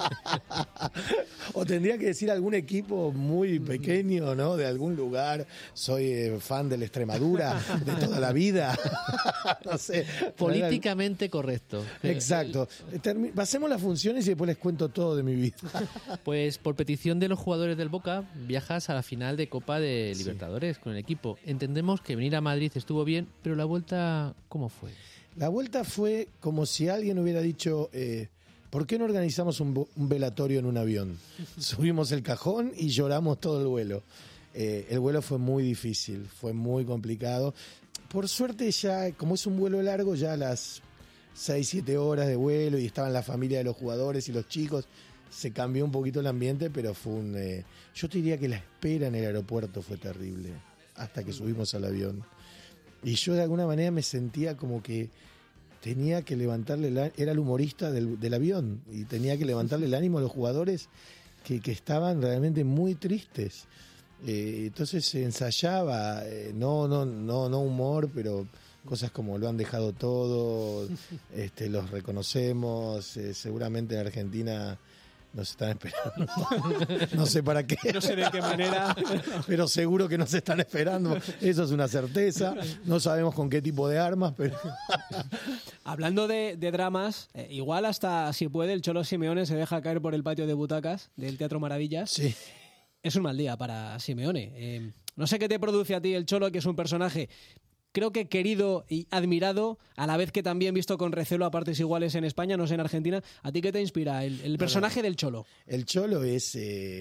O tendría que decir algún equipo muy pequeño, ¿no? De algún lugar. Soy fan de la Extremadura de toda la vida. No sé. Políticamente correcto. Exacto. Pasemos las funciones y después les cuento todo de mi vida. Pues por petición de los jugadores del Boca, viajas a la final de Copa de Libertadores con el equipo. Entendemos que venir a Madrid estuvo bien, pero la vuelta, ¿cómo fue? La vuelta fue como si alguien hubiera dicho, ¿por qué no organizamos un velatorio en un avión? Subimos el cajón y lloramos todo el vuelo. El vuelo fue muy difícil, fue muy complicado. Por suerte ya, como es un vuelo largo, ya a las 6-7 horas de vuelo y estaban la familia de los jugadores y los chicos, se cambió un poquito el ambiente, pero fue yo te diría que la espera en el aeropuerto fue terrible, hasta que subimos al avión. Y yo de alguna manera me sentía como que tenía que levantarle, era el humorista del avión, y tenía que levantarle el ánimo a los jugadores que estaban realmente muy tristes. Entonces se ensayaba, no humor, pero cosas como lo han dejado todo, los reconocemos, seguramente en Argentina nos están esperando, no sé para qué, no sé de qué manera, pero seguro que nos están esperando, eso es una certeza, no sabemos con qué tipo de armas, pero... Hablando de dramas, igual hasta si puede el Cholo Simeone se deja caer por el patio de butacas del Teatro Maravillas. Sí. Es un mal día para Simeone. No sé qué te produce a ti el Cholo, que es un personaje creo que querido y admirado, a la vez que también visto con recelo a partes iguales en España, no sé en Argentina. ¿A ti qué te inspira el personaje del Cholo? El Cholo es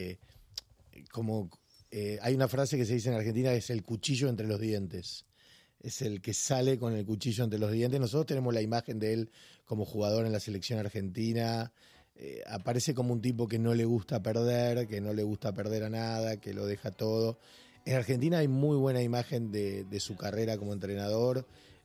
como... hay una frase que se dice en Argentina, es el cuchillo entre los dientes. Es el que sale con el cuchillo entre los dientes. Nosotros tenemos la imagen de él como jugador en la selección argentina. Aparece como un tipo que no le gusta perder, que no le gusta perder a nada, que lo deja todo. En Argentina hay muy buena imagen de su carrera como entrenador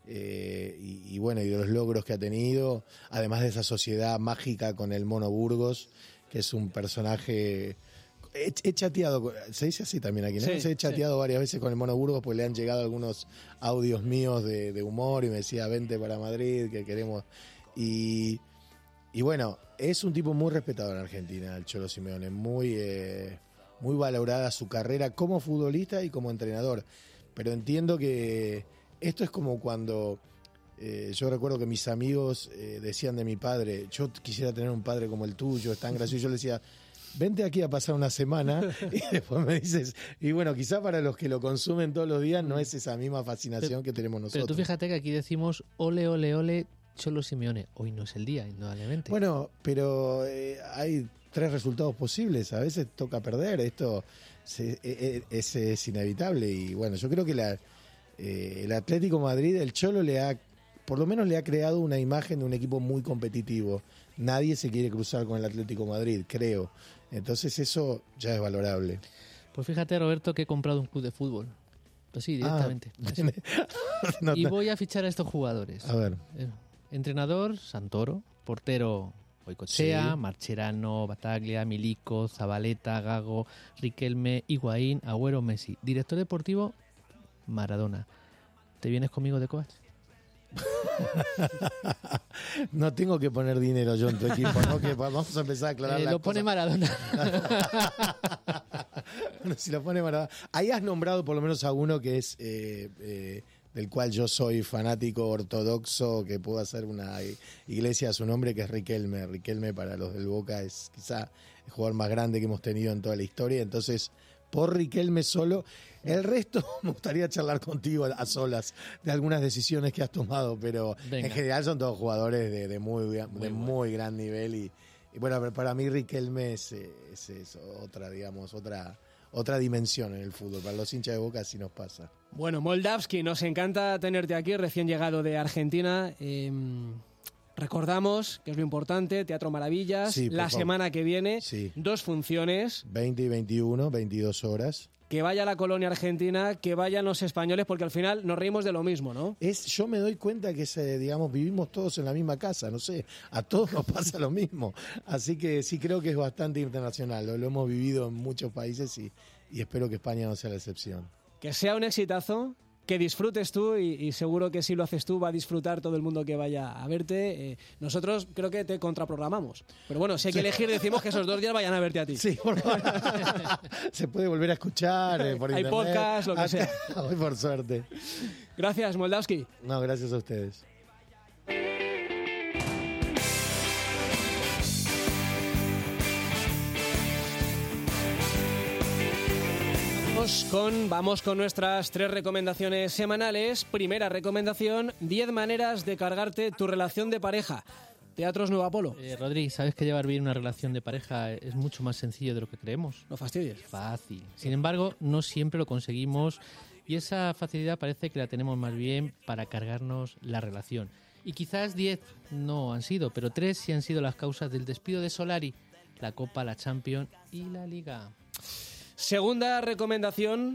y bueno, y de los logros que ha tenido, además de esa sociedad mágica con el Mono Burgos, que es un personaje... He chateado, se dice así también aquí, ¿no? Sí, he chateado varias veces con el Mono Burgos, pues le han llegado algunos audios míos de humor y me decía, vente para Madrid, que queremos... Y bueno, es un tipo muy respetado en Argentina, el Cholo Simeone, muy valorada su carrera como futbolista y como entrenador. Pero entiendo que esto es como cuando yo recuerdo que mis amigos decían de mi padre, yo quisiera tener un padre como el tuyo, es tan gracioso. Yo le decía, vente aquí a pasar una semana y después me dices, y bueno, quizá para los que lo consumen todos los días no es esa misma fascinación que tenemos nosotros. Pero tú fíjate que aquí decimos ole, ole, ole, Cholo Simeone. Hoy no es el día, indudablemente. Bueno, pero hay 3 resultados posibles. A veces toca perder. Esto es inevitable. Y bueno, yo creo que el Atlético Madrid, el Cholo por lo menos le ha creado una imagen de un equipo muy competitivo. Nadie se quiere cruzar con el Atlético Madrid, creo. Entonces eso ya es valorable. Pues fíjate, Roberto, que he comprado un club de fútbol. Así, directamente. Y voy a fichar a estos jugadores. A ver. Entrenador, Santoro. Portero, Goicoechea, Sí. Marcherano, Bataglia, Milico, Zabaleta, Gago, Riquelme, Higuaín, Agüero, Messi. Director deportivo, Maradona. ¿Te vienes conmigo de coach? No tengo que poner dinero yo en tu equipo, ¿no? Que vamos a empezar a aclarar las Lo pone Maradona. Bueno, si lo pone Maradona. Ahí has nombrado por lo menos a uno que es del cual yo soy fanático ortodoxo, que puedo hacer una iglesia a su nombre, que es Riquelme. Riquelme para los del Boca es quizá el jugador más grande que hemos tenido en toda la historia. Entonces, por Riquelme solo. El resto me gustaría charlar contigo a solas de algunas decisiones que has tomado, pero Venga. en general son todos jugadores de muy gran nivel y bueno, para mí Riquelme es otra, digamos, otra dimensión en el fútbol. Para los hinchas de Boca así nos pasa. Bueno, Moldavski, nos encanta tenerte aquí, recién llegado de Argentina. Recordamos, que es lo importante, Teatro Maravillas, la semana que viene, 2 funciones. 20 y 21, 22 horas. Que vaya la colonia argentina, que vayan los españoles, porque al final nos reímos de lo mismo, ¿no? Yo me doy cuenta que, digamos, vivimos todos en la misma casa, no sé, a todos nos pasa lo mismo. Así que sí creo que es bastante internacional, lo hemos vivido en muchos países y espero que España no sea la excepción. Que sea un exitazo, que disfrutes tú y seguro que si lo haces tú va a disfrutar todo el mundo que vaya a verte. Nosotros creo que te contraprogramamos. Pero bueno, si hay que elegir, decimos que esos 2 días vayan a verte a ti. Sí, por favor. Se puede volver a escuchar por hay internet. Hay podcast, lo que sea. Hoy por suerte. Gracias, Moldavsky. No, gracias a ustedes. Vamos con nuestras 3 recomendaciones semanales. Primera recomendación, 10 maneras de cargarte tu relación de pareja. Teatros Nuevo Apolo. Rodri, ¿sabes que llevar bien una relación de pareja es mucho más sencillo de lo que creemos? No fastidies. Fácil. Sin embargo, no siempre lo conseguimos y esa facilidad parece que la tenemos más bien para cargarnos la relación. Y quizás 10 no han sido, pero 3 sí han sido las causas del despido de Solari, la Copa, la Champions y la Liga. Segunda recomendación,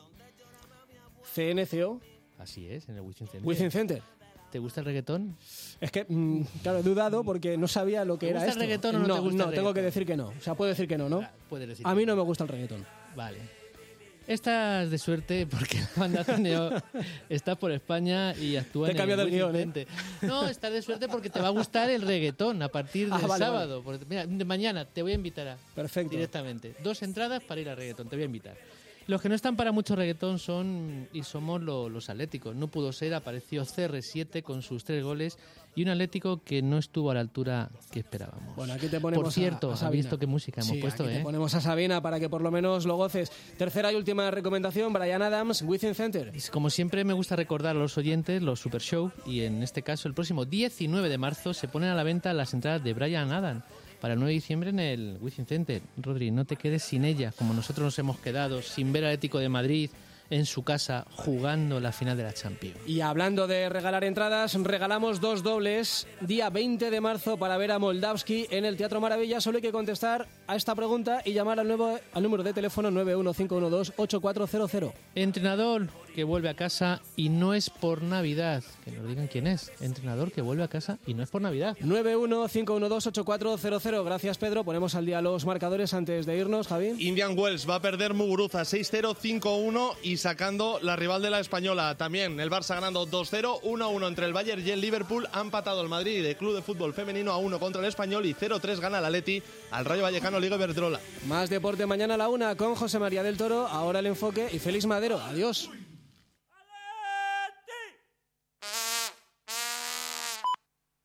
CNCO. Así es, en el Wizzing Center. Wizzing Center. ¿Te gusta el reggaetón? Es que, claro, he dudado porque no sabía lo que era esto. ¿Te gusta el reggaetón o no te gusta el reggaetón? Tengo que decir que no. O sea, puedo decir que no, ¿no? Puedes decir a mí no me gusta el reggaetón. Vale. Estás de suerte porque la banda CNCO está por España y actúa en el cambiado el guión, No, estás de suerte porque te va a gustar el reggaetón a partir del sábado. Vale. Mira, de mañana te voy a invitar directamente. 2 entradas para ir al reggaetón, te voy a invitar. Los que no están para mucho reggaetón somos los atléticos. No pudo ser, apareció CR7 con sus 3 goles y un Atlético que no estuvo a la altura que esperábamos. Bueno, aquí te ponemos por cierto, a ¿has visto qué música hemos puesto? Aquí te ponemos a Sabina para que por lo menos lo goces. Tercera y última recomendación, Bryan Adams, Wizzing Center. Como siempre me gusta recordar a los oyentes los Super Show y en este caso el próximo 19 de marzo se ponen a la venta las entradas de Bryan Adams para el 9 de diciembre en el Wizzing Center. Rodri, no te quedes sin ella, como nosotros nos hemos quedado sin ver al Atlético de Madrid en su casa jugando la final de la Champions. Y hablando de regalar entradas, regalamos 2 dobles día 20 de marzo para ver a Moldavsky en el Teatro Maravilla. Solo hay que contestar a esta pregunta y llamar al número de teléfono 91512-8400. Entrenador que vuelve a casa y no es por Navidad. Que nos digan quién es. Entrenador que vuelve a casa y no es por Navidad. 91512-8400. Gracias, Pedro. Ponemos al día los marcadores antes de irnos, Javi. Indian Wells va a perder Muguruza 6-0, 5-1 y sacando la rival de la Española. También el Barça ganando 2-0, 1-1 entre el Bayern y el Liverpool. Ha empatado el Madrid de Club de Fútbol Femenino a 1 contra el Español y 0-3 gana el Atleti al Rayo Vallecano Liga Iberdrola. Más deporte mañana a la 1 con José María del Toro. Ahora el enfoque y Félix Madero. Adiós.